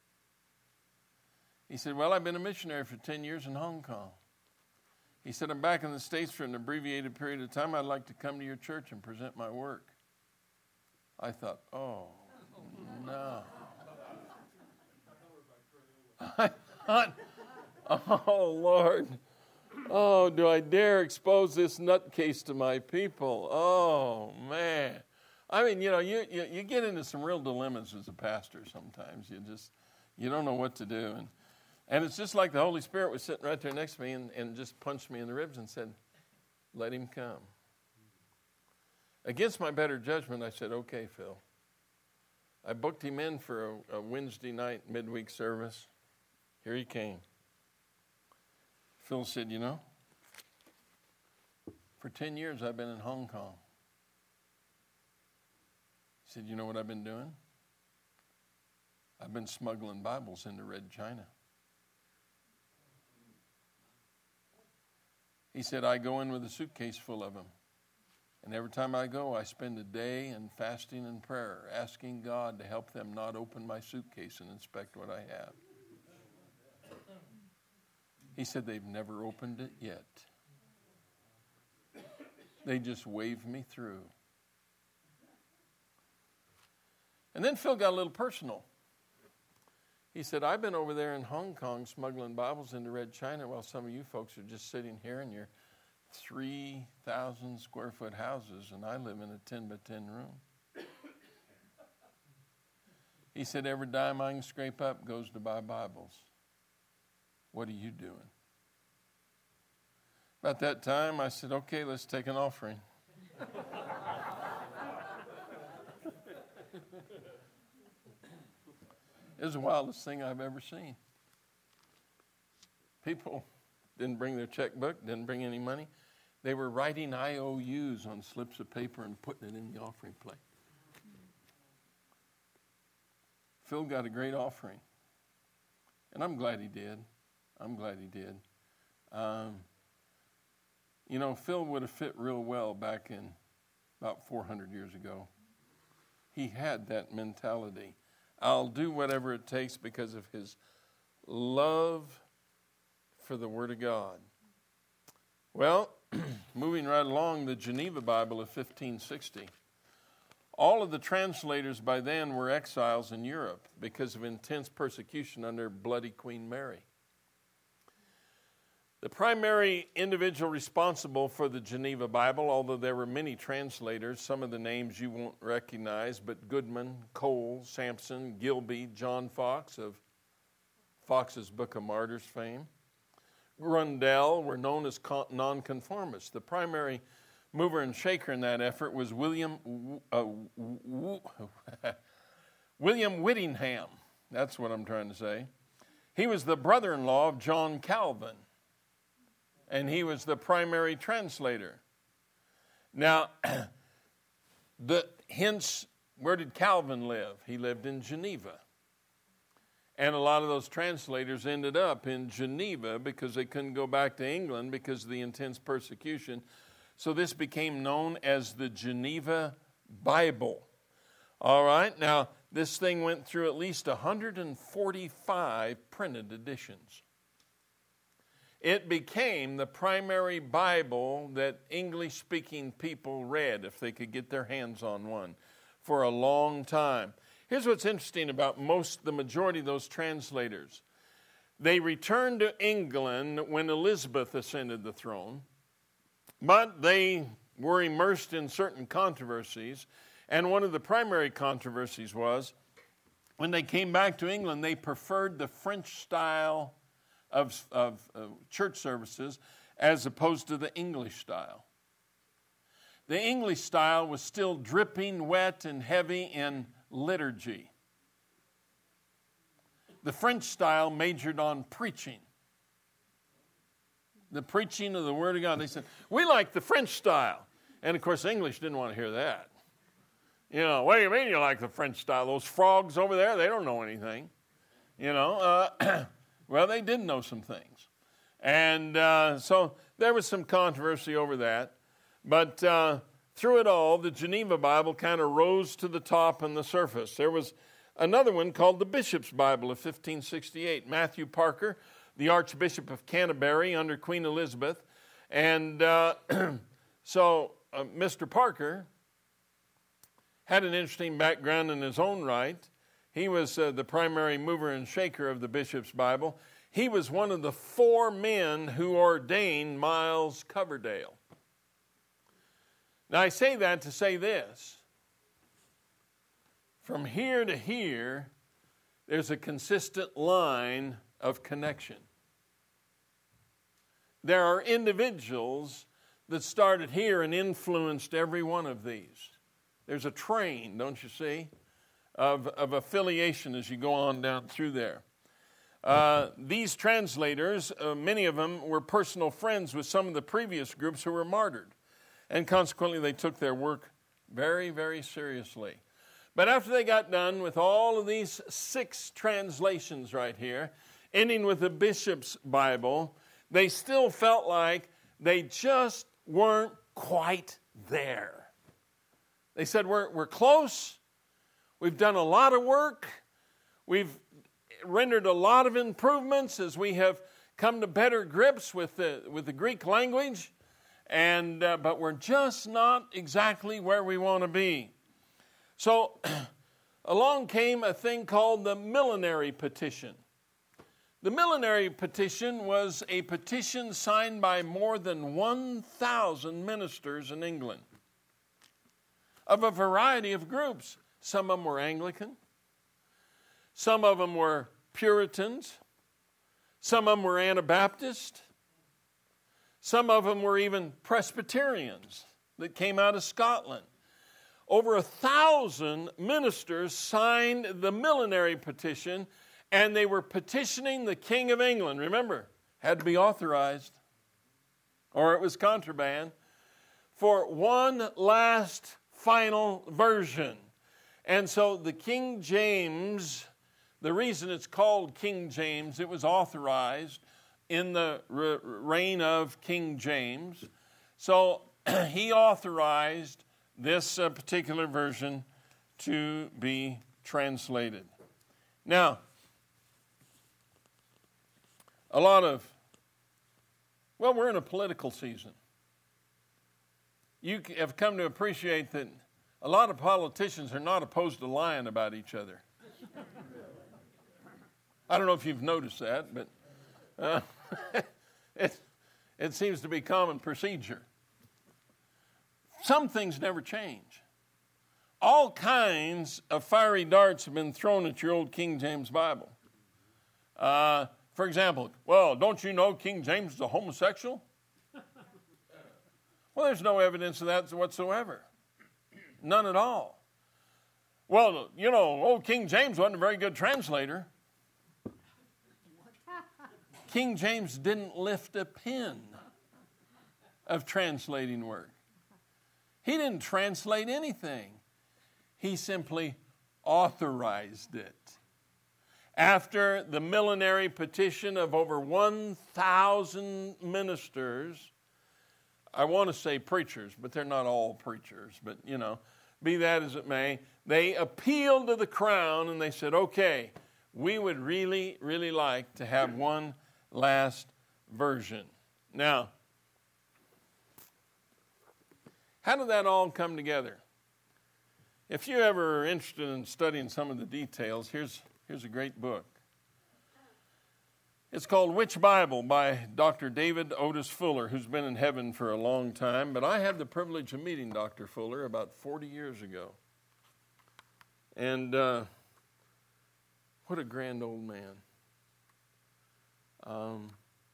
Speaker 1: He said, "Well, I've been a missionary for ten years in Hong Kong." He said, "I'm back in the States for an abbreviated period of time. I'd like to come to your church and present my work." I thought, oh, no. I thought, oh, Lord. Oh, do I dare expose this nutcase to my people? Oh, man. I mean, you know, you, you, you get into some real dilemmas as a pastor sometimes. You just, you don't know what to do. And And it's just like the Holy Spirit was sitting right there next to me and, and just punched me in the ribs and said, "Let him come." Against my better judgment, I said, "Okay, Phil." I booked him in for a, a Wednesday night midweek service. Here he came. Phil said, "You know, for ten years I've been in Hong Kong." He said, "You know what I've been doing? I've been smuggling Bibles into Red China." He said, "I go in with a suitcase full of them. And every time I go, I spend a day in fasting and prayer, asking God to help them not open my suitcase and inspect what I have." He said, "They've never opened it yet. They just waved me through." And then Phil got a little personal. He said, "I've been over there in Hong Kong smuggling Bibles into Red China while some of you folks are just sitting here in your three thousand square foot houses, and I live in a ten by ten room." He said, "Every dime I can scrape up goes to buy Bibles. What are you doing?" About that time, I said, "Okay, let's take an offering." It was the wildest thing I've ever seen. People didn't bring their checkbook, didn't bring any money. They were writing I O Us on slips of paper and putting it in the offering plate. Phil got a great offering. And I'm glad he did. I'm glad he did. Um, you know, Phil would have fit real well back in about four hundred years ago. He had that mentality. I'll do whatever it takes because of his love for the Word of God. Well, moving right along, the Geneva Bible of fifteen sixty. All of the translators by then were exiles in Europe because of intense persecution under Bloody Queen Mary. The primary individual responsible for the Geneva Bible, although there were many translators, some of the names you won't recognize, but Goodman, Cole, Sampson, Gilby, John Fox of Fox's Book of Martyrs fame, Grundel were known as nonconformists. The primary mover and shaker in that effort was William uh, William Whittingham. That's what I'm trying to say. He was the brother-in-law of John Calvin, and he was the primary translator. Now, the hence, where did Calvin live? He lived in Geneva. And a lot of those translators ended up in Geneva because they couldn't go back to England because of the intense persecution. So this became known as the Geneva Bible. All right, now this thing went through at least one hundred forty-five printed editions. It became the primary Bible that English-speaking people read if they could get their hands on one for a long time. Here's what's interesting about most, the majority of those translators. They returned to England when Elizabeth ascended the throne, but they were immersed in certain controversies, and one of the primary controversies was when they came back to England, they preferred the French style of, of uh, church services as opposed to the English style. The English style was still dripping wet and heavy in liturgy. The French style majored on preaching. The preaching of the Word of God. They said, we like the French style. And, of course, English didn't want to hear that. You know, what do you mean you like the French style? Those frogs over there, they don't know anything. You know, uh, well, they did know some things. And uh, so there was some controversy over that. But uh, through it all, the Geneva Bible kind of rose to the top on the surface. There was another one called the Bishop's Bible of fifteen sixty-eight. Matthew Parker, the Archbishop of Canterbury under Queen Elizabeth. And uh, so uh, Mister Parker had an interesting background in his own right. He was uh, the primary mover and shaker of the Bishop's Bible. He was one of the four men who ordained Miles Coverdale. Now, I say that to say this. From here to here, there's a consistent line of connection. There are individuals that started here and influenced every one of these. There's a train, don't you see, of, of affiliation as you go on down through there. Uh, these translators, uh, many of them were personal friends with some of the previous groups who were martyred. And consequently, they took their work very, very seriously. But after they got done with all of these six translations right here, ending with the Bishop's Bible, they still felt like they just weren't quite there. They said, we're, we're close. We've done a lot of work. We've rendered a lot of improvements as we have come to better grips with the, with the Greek language. And uh, but we're just not exactly where we want to be. So along came a thing called the Millenary Petition. The Millenary Petition was a petition signed by more than one thousand ministers in England of a variety of groups. Some of them were Anglican. Some of them were Puritans. Some of them were Anabaptist. Some of them were even Presbyterians that came out of Scotland. Over a thousand ministers signed the Millenary Petition, and they were petitioning the King of England. Remember, had to be authorized, or it was contraband, for one last final version. And so the King James, the reason it's called King James, it was authorized in the re- reign of King James. So he authorized this uh, particular version to be translated. Now, a lot of, well, we're in a political season. You have come to appreciate that a lot of politicians are not opposed to lying about each other. I don't know if you've noticed that, but uh, it, it seems to be common procedure. Some things never change. All kinds of fiery darts have been thrown at your old King James Bible. Uh, for example, well, don't you know King James is a homosexual? Well, there's no evidence of that whatsoever. None at all. Well, you know, old King James wasn't a very good translator. King James didn't lift a pen of translating work. He didn't translate anything. He simply authorized it. After the millenary petition of over one thousand ministers, I want to say preachers, but they're not all preachers, but you know, be that as it may, they appealed to the crown and they said, okay, we would really, really like to have one last version. Now, how did that all come together? If you ever are interested in studying some of the details, here's, here's a great book. It's called Which Bible by Doctor David Otis Fuller, who's been in heaven for a long time. But I had the privilege of meeting Doctor Fuller about forty years ago. And uh, what a grand old man. Um,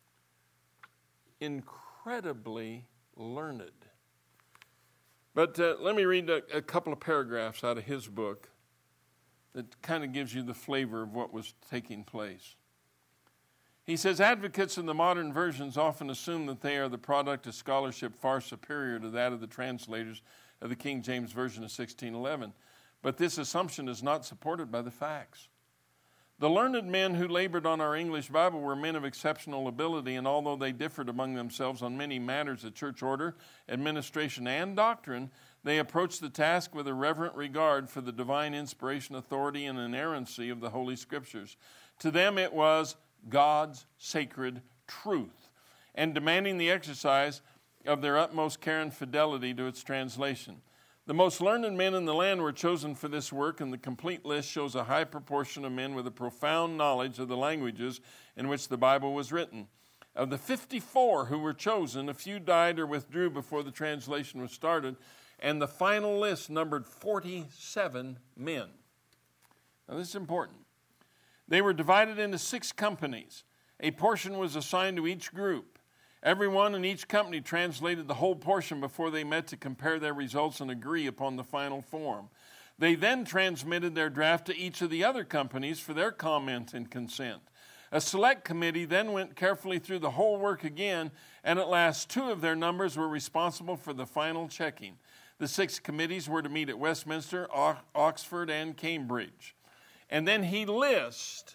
Speaker 1: incredibly learned. But uh, let me read a, a couple of paragraphs out of his book. that kind of gives you the flavor of what was taking place. He says, advocates in the modern versions often assume that they are the product of scholarship far superior to that of the translators of the King James Version of sixteen eleven. But this assumption is not supported by the facts. The learned men who labored on our English Bible were men of exceptional ability, and although they differed among themselves on many matters of church order, administration, and doctrine, they approached the task with a reverent regard for the divine inspiration, authority, and inerrancy of the Holy Scriptures. To them it was God's sacred truth, and demanding the exercise of their utmost care and fidelity to its translation. The most learned men in the land were chosen for this work, and the complete list shows a high proportion of men with a profound knowledge of the languages in which the Bible was written. Of the fifty-four who were chosen, a few died or withdrew before the translation was started, and the final list numbered forty-seven men. Now, this is important. They were divided into six companies. A portion was assigned to each group. Everyone in each company translated the whole portion before they met to compare their results and agree upon the final form. They then transmitted their draft to each of the other companies for their comment and consent. A select committee then went carefully through the whole work again, and at last two of their numbers were responsible for the final checking. The six committees were to meet at Westminster, Oxford, and Cambridge. And then he lists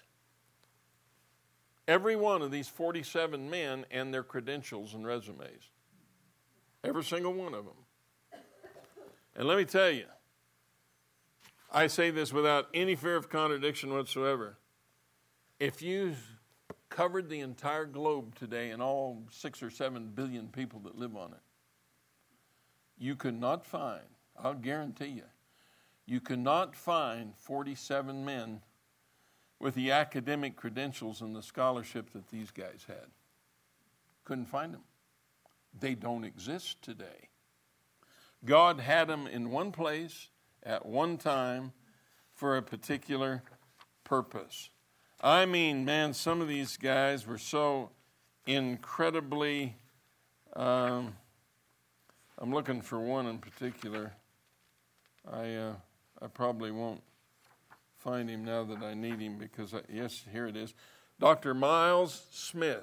Speaker 1: every one of these forty-seven men and their credentials and resumes. Every single one of them. And let me tell you, I say this without any fear of contradiction whatsoever. If you covered the entire globe today and all six or seven billion people that live on it, you could not find, I'll guarantee you, you could not find forty-seven men with the academic credentials and the scholarship that these guys had. Couldn't find them. They don't exist today. God had them in one place at one time for a particular purpose. I mean, man, some of these guys were so incredibly, um, I'm looking for one in particular. I uh, I probably won't find him now that I need him because, I, yes, here it is. Doctor Miles Smith,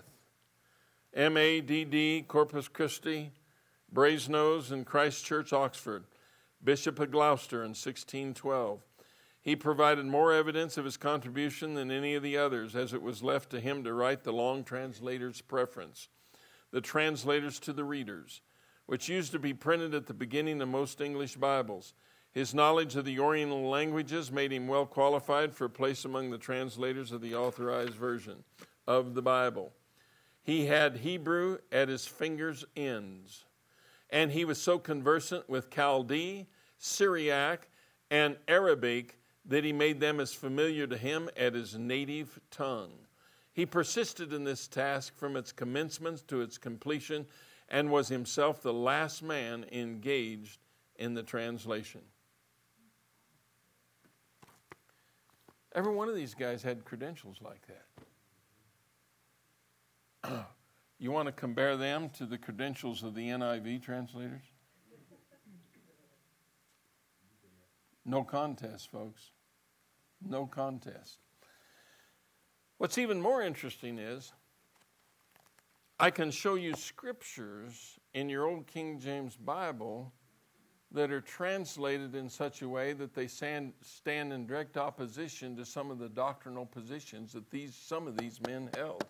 Speaker 1: M A D D, Corpus Christi, Brasenose in Christ Church, Oxford, Bishop of Gloucester in sixteen twelve. He provided more evidence of his contribution than any of the others, as it was left to him to write the long translator's preference, the translators to the readers, which used to be printed at the beginning of most English Bibles. His knowledge of the Oriental languages made him well qualified for a place among the translators of the authorized version of the Bible. He had Hebrew at his fingers' ends, and he was so conversant with Chaldee, Syriac, and Arabic that he made them as familiar to him as his native tongue. He persisted in this task from its commencement to its completion and was himself the last man engaged in the translation. Every one of these guys had credentials like that. You want to compare them to the credentials of the N I V translators? No contest, folks. No contest. What's even more interesting is I can show you scriptures in your old King James Bible that are translated in such a way that they stand, stand in direct opposition to some of the doctrinal positions that these some of these men held.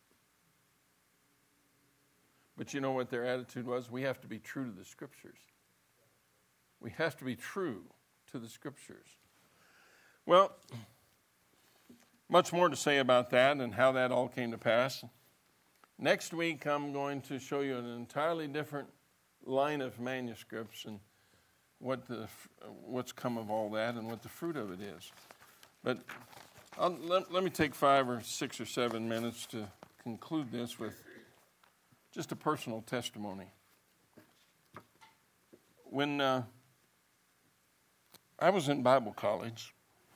Speaker 1: But you know what their attitude was? We have to be true to the Scriptures. We have to be true to the Scriptures. Well, much more to say about that and how that all came to pass. Next week, I'm going to show you an entirely different line of manuscripts and what the what's come of all that and what the fruit of it is. But I'll, let, let me take five or six or seven minutes to conclude this with just a personal testimony. When uh, I was in Bible college,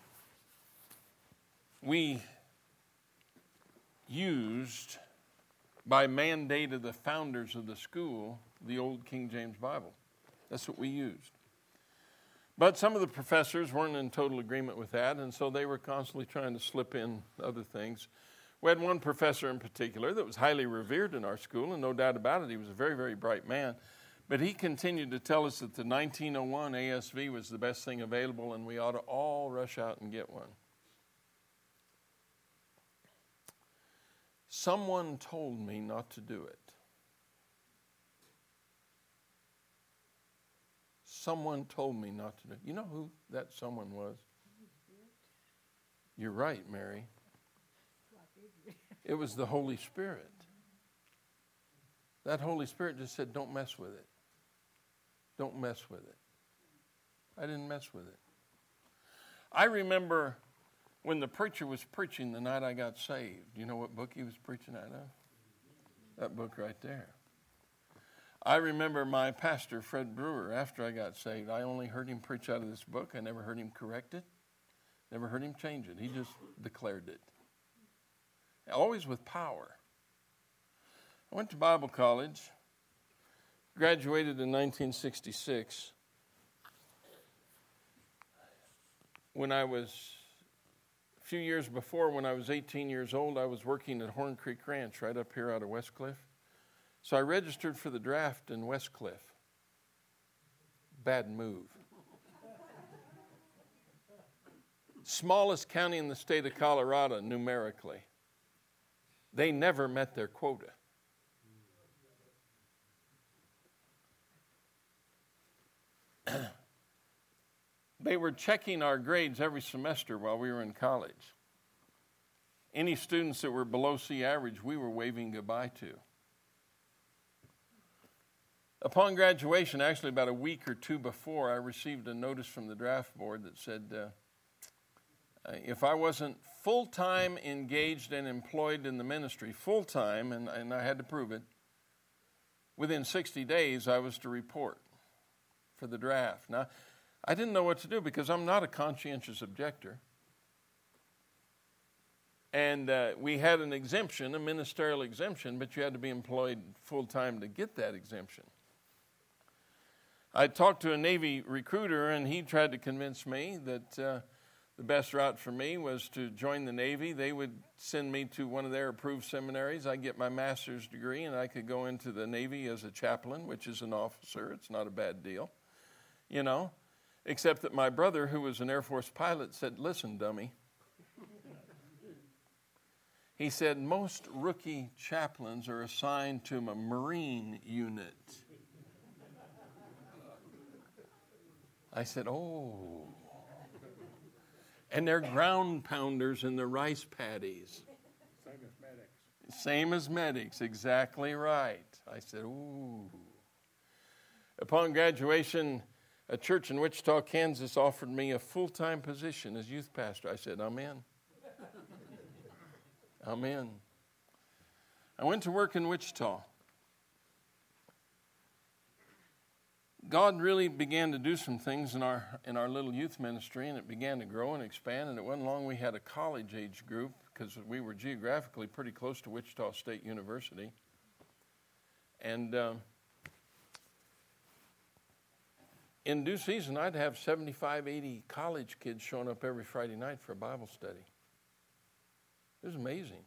Speaker 1: we used, by mandate of the founders of the school, the old King James Bible. That's what we used. But some of the professors weren't in total agreement with that, and so they were constantly trying to slip in other things. We had one professor in particular that was highly revered in our school, and no doubt about it, he was a very, very bright man. But he continued to tell us that the nineteen oh one A S V was the best thing available, and we ought to all rush out and get one. Someone told me not to do it. Someone told me not to do it. You know who that someone was? You're right, Mary. It was the Holy Spirit. That Holy Spirit just said, don't mess with it. Don't mess with it. I didn't mess with it. I remember when the preacher was preaching the night I got saved. You know what book he was preaching out of? That book right there. I remember my pastor, Fred Brewer, after I got saved, I only heard him preach out of this book. I never heard him correct it. Never heard him change it. He just declared it. Always with power. I went to Bible college, graduated in nineteen sixty-six. When I was, a few years before, when I was eighteen years old, I was working at Horn Creek Ranch right up here out of Westcliff. So I registered for the draft in Westcliff. Bad move. Smallest county in the state of Colorado numerically. They never met their quota. They were checking our grades every semester while we were in college. Any students that were below C average, we were waving goodbye to. Upon graduation, actually about a week or two before, I received a notice from the draft board that said uh, if I wasn't full-time engaged and employed in the ministry, full-time, and, and I had to prove it, within sixty days I was to report for the draft. Now, I didn't know what to do because I'm not a conscientious objector. And uh, we had an exemption, a ministerial exemption, but you had to be employed full-time to get that exemption. I talked to a Navy recruiter, and he tried to convince me that uh, the best route for me was to join the Navy. They would send me to one of their approved seminaries. I'd get my master's degree, and I could go into the Navy as a chaplain, which is an officer. It's not a bad deal, you know, except that my brother, who was an Air Force pilot, said, listen, dummy. He said, most rookie chaplains are assigned to a Marine unit. I said, oh. And they're ground pounders and the rice paddies.
Speaker 2: Same as medics.
Speaker 1: Same as medics, exactly right. I said, ooh. Upon graduation, a church in Wichita, Kansas offered me a full-time position as youth pastor. I said, I'm in. I'm in. I went to work in Wichita. God really began to do some things in our in our little youth ministry, and it began to grow and expand, and it wasn't long we had a college-age group because we were geographically pretty close to Wichita State University. And um, in due season, I'd have seventy-five, eighty college kids showing up every Friday night for a Bible study. It was amazing.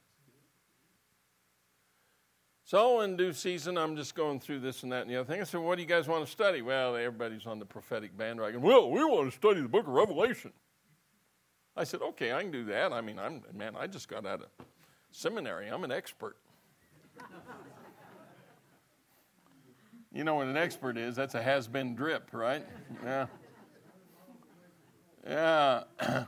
Speaker 1: So in due season, I'm just going through this and that and the other thing. I said, what do you guys want to study? Well, everybody's on the prophetic bandwagon. Well, we want to study the book of Revelation. I said, okay, I can do that. I mean, I'm man, I just got out of seminary. I'm an expert. You know what an expert is? That's a has-been drip, right? Yeah. Yeah.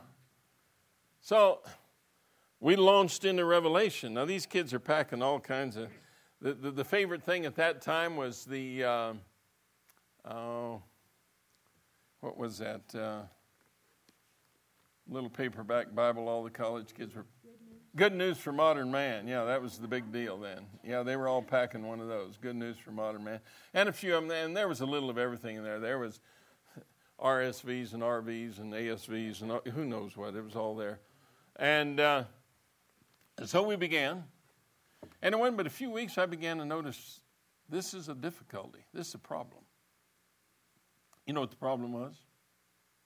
Speaker 1: So we launched into Revelation. Now, these kids are packing all kinds of... The, the, the favorite thing at that time was the... Uh, oh, what was that? Uh, little paperback Bible all the college kids were... Good News for Modern Man. Yeah, that was the big deal then. Yeah, they were all packing one of those. Good News for Modern Man. And a few of them, and there was a little of everything in there. There was R S Vs and R Vs and A S Vs and who knows what. It was all there. And uh, so we began. And it wasn't but a few weeks I began to notice this is a difficulty. This is a problem. You know what the problem was?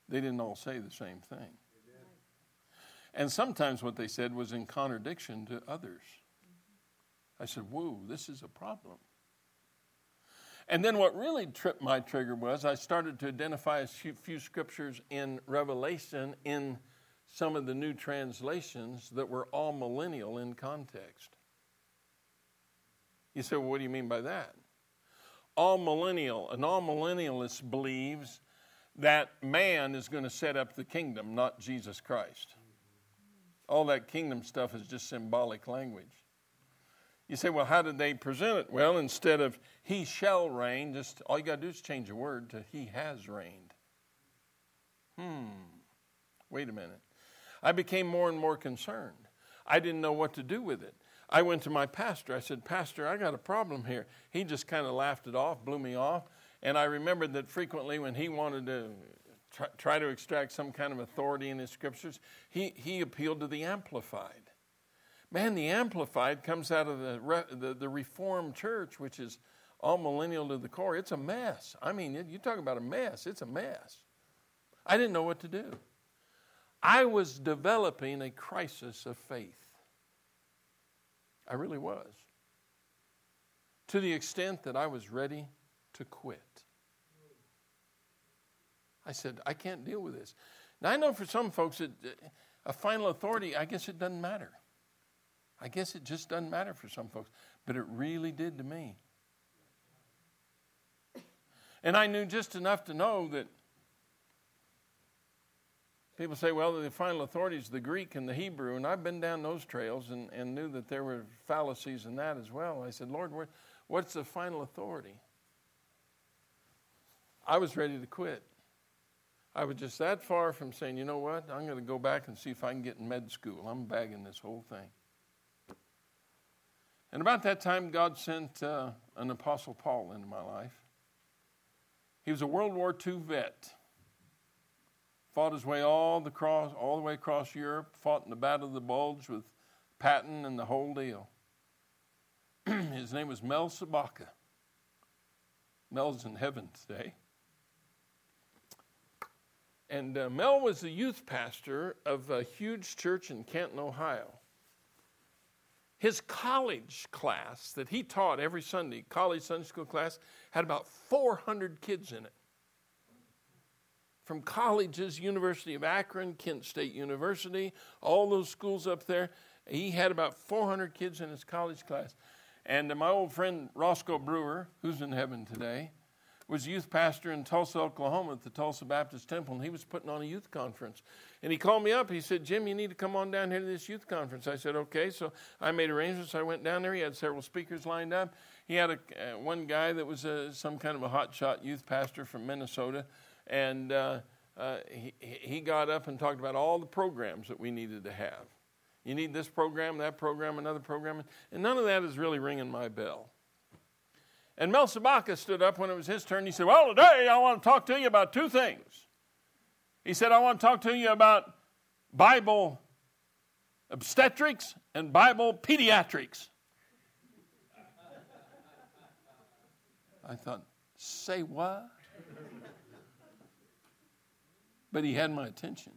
Speaker 1: They didn't all say the same thing. And sometimes what they said was in contradiction to others. I said, whoa, this is a problem. And then what really tripped my trigger was I started to identify a few, few scriptures in Revelation in some of the new translations that were all millennial in context. You say, well, what do you mean by that? All millennial, an all millennialist believes that man is going to set up the kingdom, not Jesus Christ. All that kingdom stuff is just symbolic language. You say, well, how did they present it? Well, instead of he shall reign, just all you got to do is change a word to he has reigned. Hmm. Wait a minute. I became more and more concerned. I didn't know what to do with it. I went to my pastor. I said, Pastor, I got a problem here. He just kind of laughed it off, blew me off. And I remembered that frequently when he wanted to try, try to extract some kind of authority in his scriptures, he, he appealed to the Amplified. Man, the Amplified comes out of the, the, the Reformed Church, which is all millennial to the core. It's a mess. I mean, you talk about a mess. It's a mess. I didn't know what to do. I was developing a crisis of faith. I really was. To the extent that I was ready to quit. I said, I can't deal with this. Now, I know for some folks, it, a final authority, I guess it doesn't matter. I guess it just doesn't matter for some folks. But it really did to me. And I knew just enough to know that people say, well, the final authority is the Greek and the Hebrew. And I've been down those trails and, and knew that there were fallacies in that as well. I said, Lord, what, what's the final authority? I was ready to quit. I was just that far from saying, you know what, I'm going to go back and see if I can get in med school. I'm bagging this whole thing. And about that time, God sent uh, an Apostle Paul into my life. He was a World War Two vet. Fought his way all the cross, all the way across Europe. Fought in the Battle of the Bulge with Patton and the whole deal. His name was Mel Sabaka. Mel's in heaven today. And uh, Mel was the youth pastor of a huge church in Canton, Ohio. His college class that he taught every Sunday, college Sunday school class, had about four hundred kids in it. From colleges, University of Akron, Kent State University, all those schools up there, he had about four hundred kids in his college class. And uh, my old friend Roscoe Brewer, who's in heaven today, was youth pastor in Tulsa, Oklahoma at the Tulsa Baptist Temple, and he was putting on a youth conference. And he called me up. He said, Jim, you need to come on down here to this youth conference. I said, okay. So I made arrangements. I went down there. He had several speakers lined up. He had a, uh, one guy that was a, some kind of a hotshot youth pastor from Minnesota, and uh, uh, he, he got up and talked about all the programs that we needed to have. You need this program, that program, another program. And none of that is really ringing my bell. And Mel Sabaka stood up when it was his turn. He said, well, today I want to talk to you about two things. He said, I want to talk to you about Bible obstetrics and Bible pediatrics. I thought, say what? But he had my attention.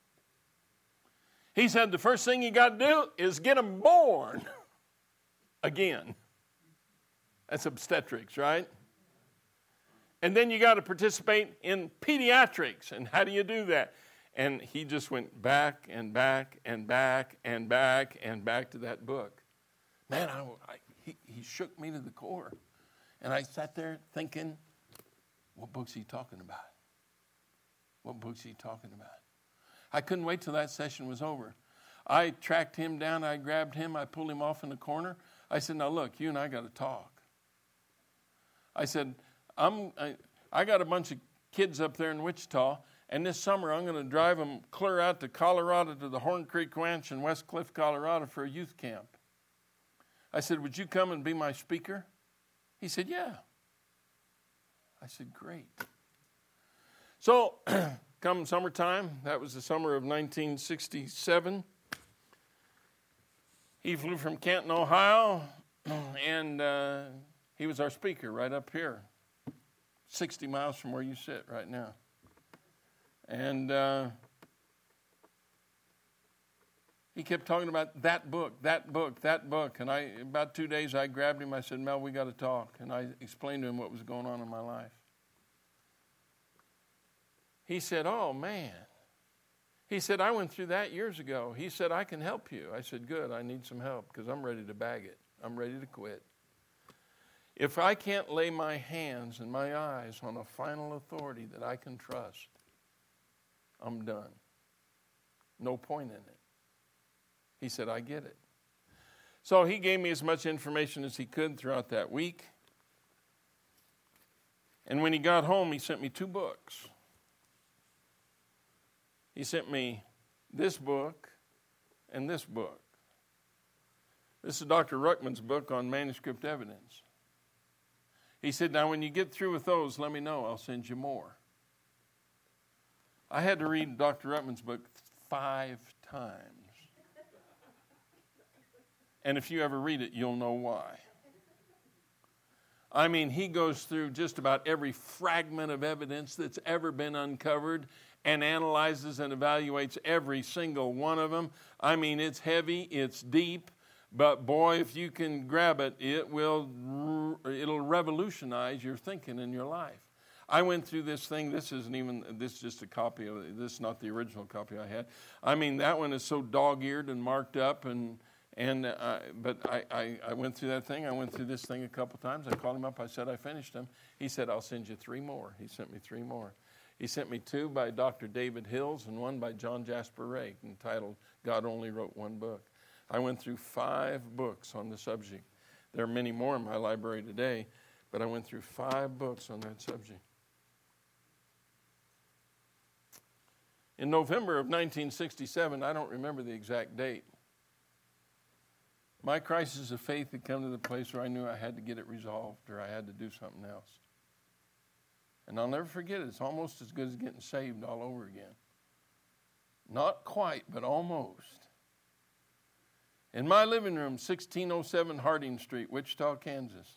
Speaker 1: He said, the first thing you got to do is get them born again. That's obstetrics, right? And then you got to participate in pediatrics. And how do you do that? And he just went back and back and back and back and back to that book. Man, I, I, he, he shook me to the core. And I sat there thinking, what book's he talking about? What book's he talking about? I couldn't wait till that session was over. I tracked him down. I grabbed him. I pulled him off in the corner. I said, now look, you and I got to talk. I said, I'm, I, I got a bunch of kids up there in Wichita, and this summer I'm going to drive them clear out to Colorado to the Horn Creek Ranch in West Cliff, Colorado for a youth camp. I said, would you come and be my speaker? He said, yeah. I said, great. So, come summertime, that was the summer of nineteen sixty-seven, he flew from Canton, Ohio, and uh, he was our speaker right up here, sixty miles from where you sit right now. And uh, he kept talking about that book, that book, that book. And I, about two days, I grabbed him. I said, Mel, we got to talk. And I explained to him what was going on in my life. He said, oh, man. He said, I went through that years ago. He said, I can help you. I said, good, I need some help because I'm ready to bag it. I'm ready to quit. If I can't lay my hands and my eyes on a final authority that I can trust, I'm done. No point in it. He said, I get it. So he gave me as much information as he could throughout that week. And when he got home, he sent me two books. He sent me this book and this book. This is Doctor Ruckman's book on manuscript evidence. He said, now when you get through with those, let me know. I'll send you more. I had to read Doctor Ruckman's book five times. And if you ever read it, you'll know why. I mean, he goes through just about every fragment of evidence that's ever been uncovered and analyzes and evaluates every single one of them. I mean, it's heavy, it's deep, but boy, if you can grab it, it will, it'll revolutionize your thinking in your life. I went through this thing. This isn't even, this is just a copy of it. This is not the original copy I had. I mean, that one is so dog-eared and marked up, and and uh, but I, I, I went through that thing. I went through this thing a couple times. I called him up. I said, I finished them. He said, I'll send you three more. He sent me three more. He sent me two by Doctor David Hills and one by John Jasper Ray, entitled God Only Wrote One Book. I went through five books on the subject. There are many more in my library today, but I went through five books on that subject. In November of nineteen sixty-seven, I don't remember the exact date, my crisis of faith had come to the place where I knew I had to get it resolved or I had to do something else. And I'll never forget it. It's almost as good as getting saved all over again. Not quite, but almost. In my living room, sixteen oh seven Harding Street, Wichita, Kansas.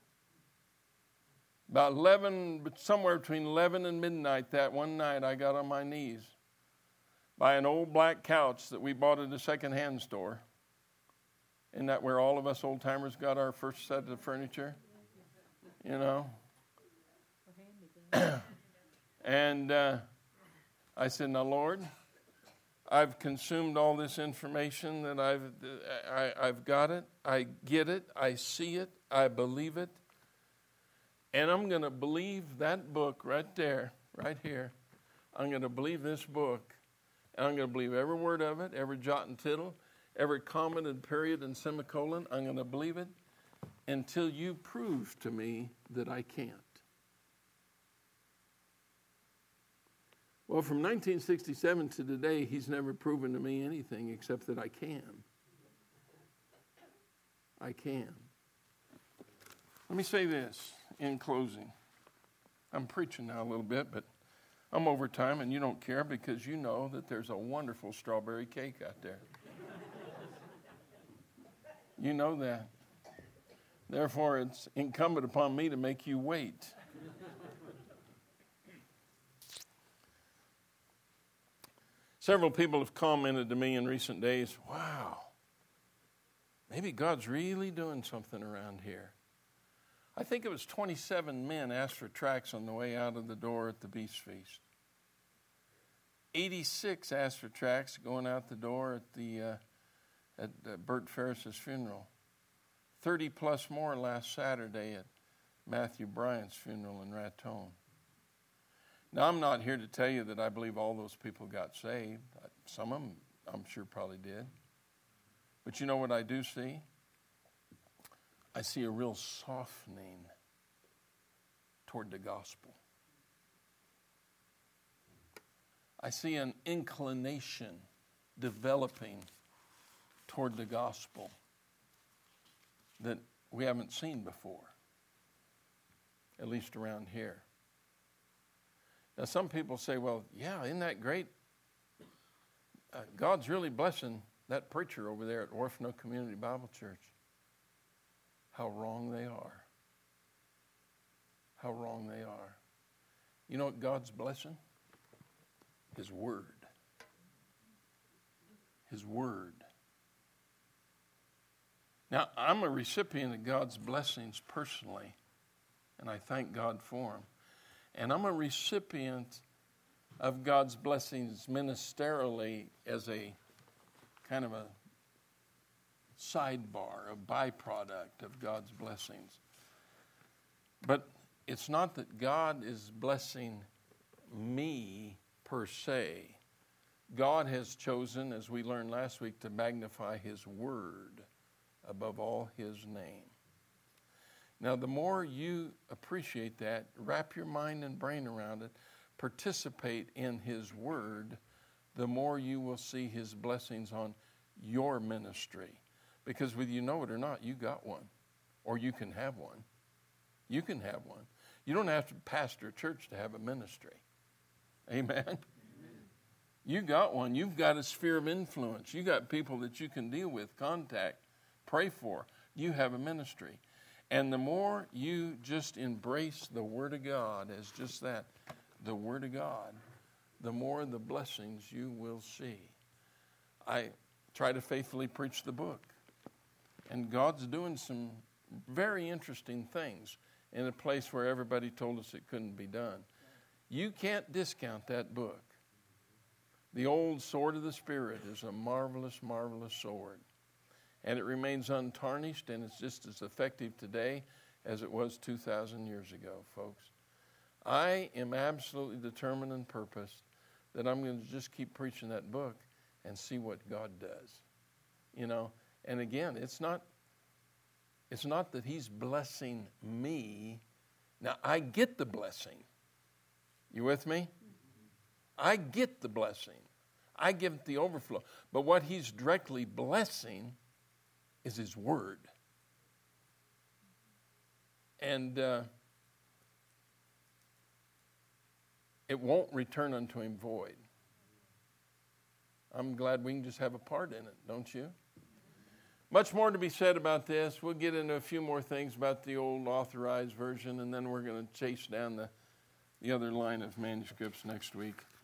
Speaker 1: About eleven, somewhere between eleven and midnight that one night, I got on my knees by an old black couch that we bought at a secondhand store. Isn't that where all of us old-timers got our first set of furniture? You know? And uh, I said, now, Lord, I've consumed all this information that I've, I, I've got it. I get it. I see it. I believe it. And I'm going to believe that book right there, right here. I'm going to believe this book. And I'm going to believe every word of it, every jot and tittle, every comma and period and semicolon. I'm going to believe it until you prove to me that I can't. Well, from nineteen sixty-seven to today, he's never proven to me anything except that I can. I can. Let me say this in closing. I'm preaching now a little bit, but I'm over time, and you don't care because you know that there's a wonderful strawberry cake out there. You know that. Therefore, it's incumbent upon me to make you wait. Several people have commented to me in recent days, wow, maybe God's really doing something around here. I think it was twenty-seven men asked for tracts on the way out of the door at the Beast Feast. eighty-six asked for tracts going out the door at the uh, at uh, Bert Ferris's funeral. thirty plus more last Saturday at Matthew Bryant's funeral in Raton. Now, I'm not here to tell you that I believe all those people got saved. Some of them, I'm sure, probably did. But you know what I do see? I see a real softening toward the gospel. I see an inclination developing toward the gospel that we haven't seen before, at least around here. Now, some people say, well, yeah, isn't that great? Uh, God's really blessing that preacher over there at Orphan Oak Community Bible Church. How wrong they are. How wrong they are. You know what God's blessing? His Word. His Word. Now, I'm a recipient of God's blessings personally, and I thank God for them. And I'm a recipient of God's blessings ministerially as a kind of a sidebar, a byproduct of God's blessings. But it's not that God is blessing me per se. God has chosen, as we learned last week, to magnify His Word above all His name. Now, the more you appreciate that, wrap your mind and brain around it, participate in His Word, the more you will see His blessings on your ministry. Because whether you know it or not, you got one, or you can have one. You can have one. You don't have to pastor a church to have a ministry. Amen? Amen. You got one. You've got a sphere of influence. You got people that you can deal with, contact, pray for. You have a ministry. And the more you just embrace the Word of God as just that, the Word of God, the more the blessings you will see. I try to faithfully preach the book. And God's doing some very interesting things in a place where everybody told us it couldn't be done. You can't discount that book. The old sword of the Spirit is a marvelous, marvelous sword. And it remains untarnished, and it's just as effective today as it was two thousand years ago, folks. I am absolutely determined and purposed that I'm going to just keep preaching that book and see what God does. You know, and again, it's not it's not that He's blessing me. Now, I get the blessing. You with me? I get the blessing. I give it the overflow. But what He's directly blessing is His Word. And uh, it won't return unto Him void. I'm glad we can just have a part in it, don't you? Much more to be said about this. We'll get into a few more things about the old authorized version, and then we're going to chase down the, the other line of manuscripts next week.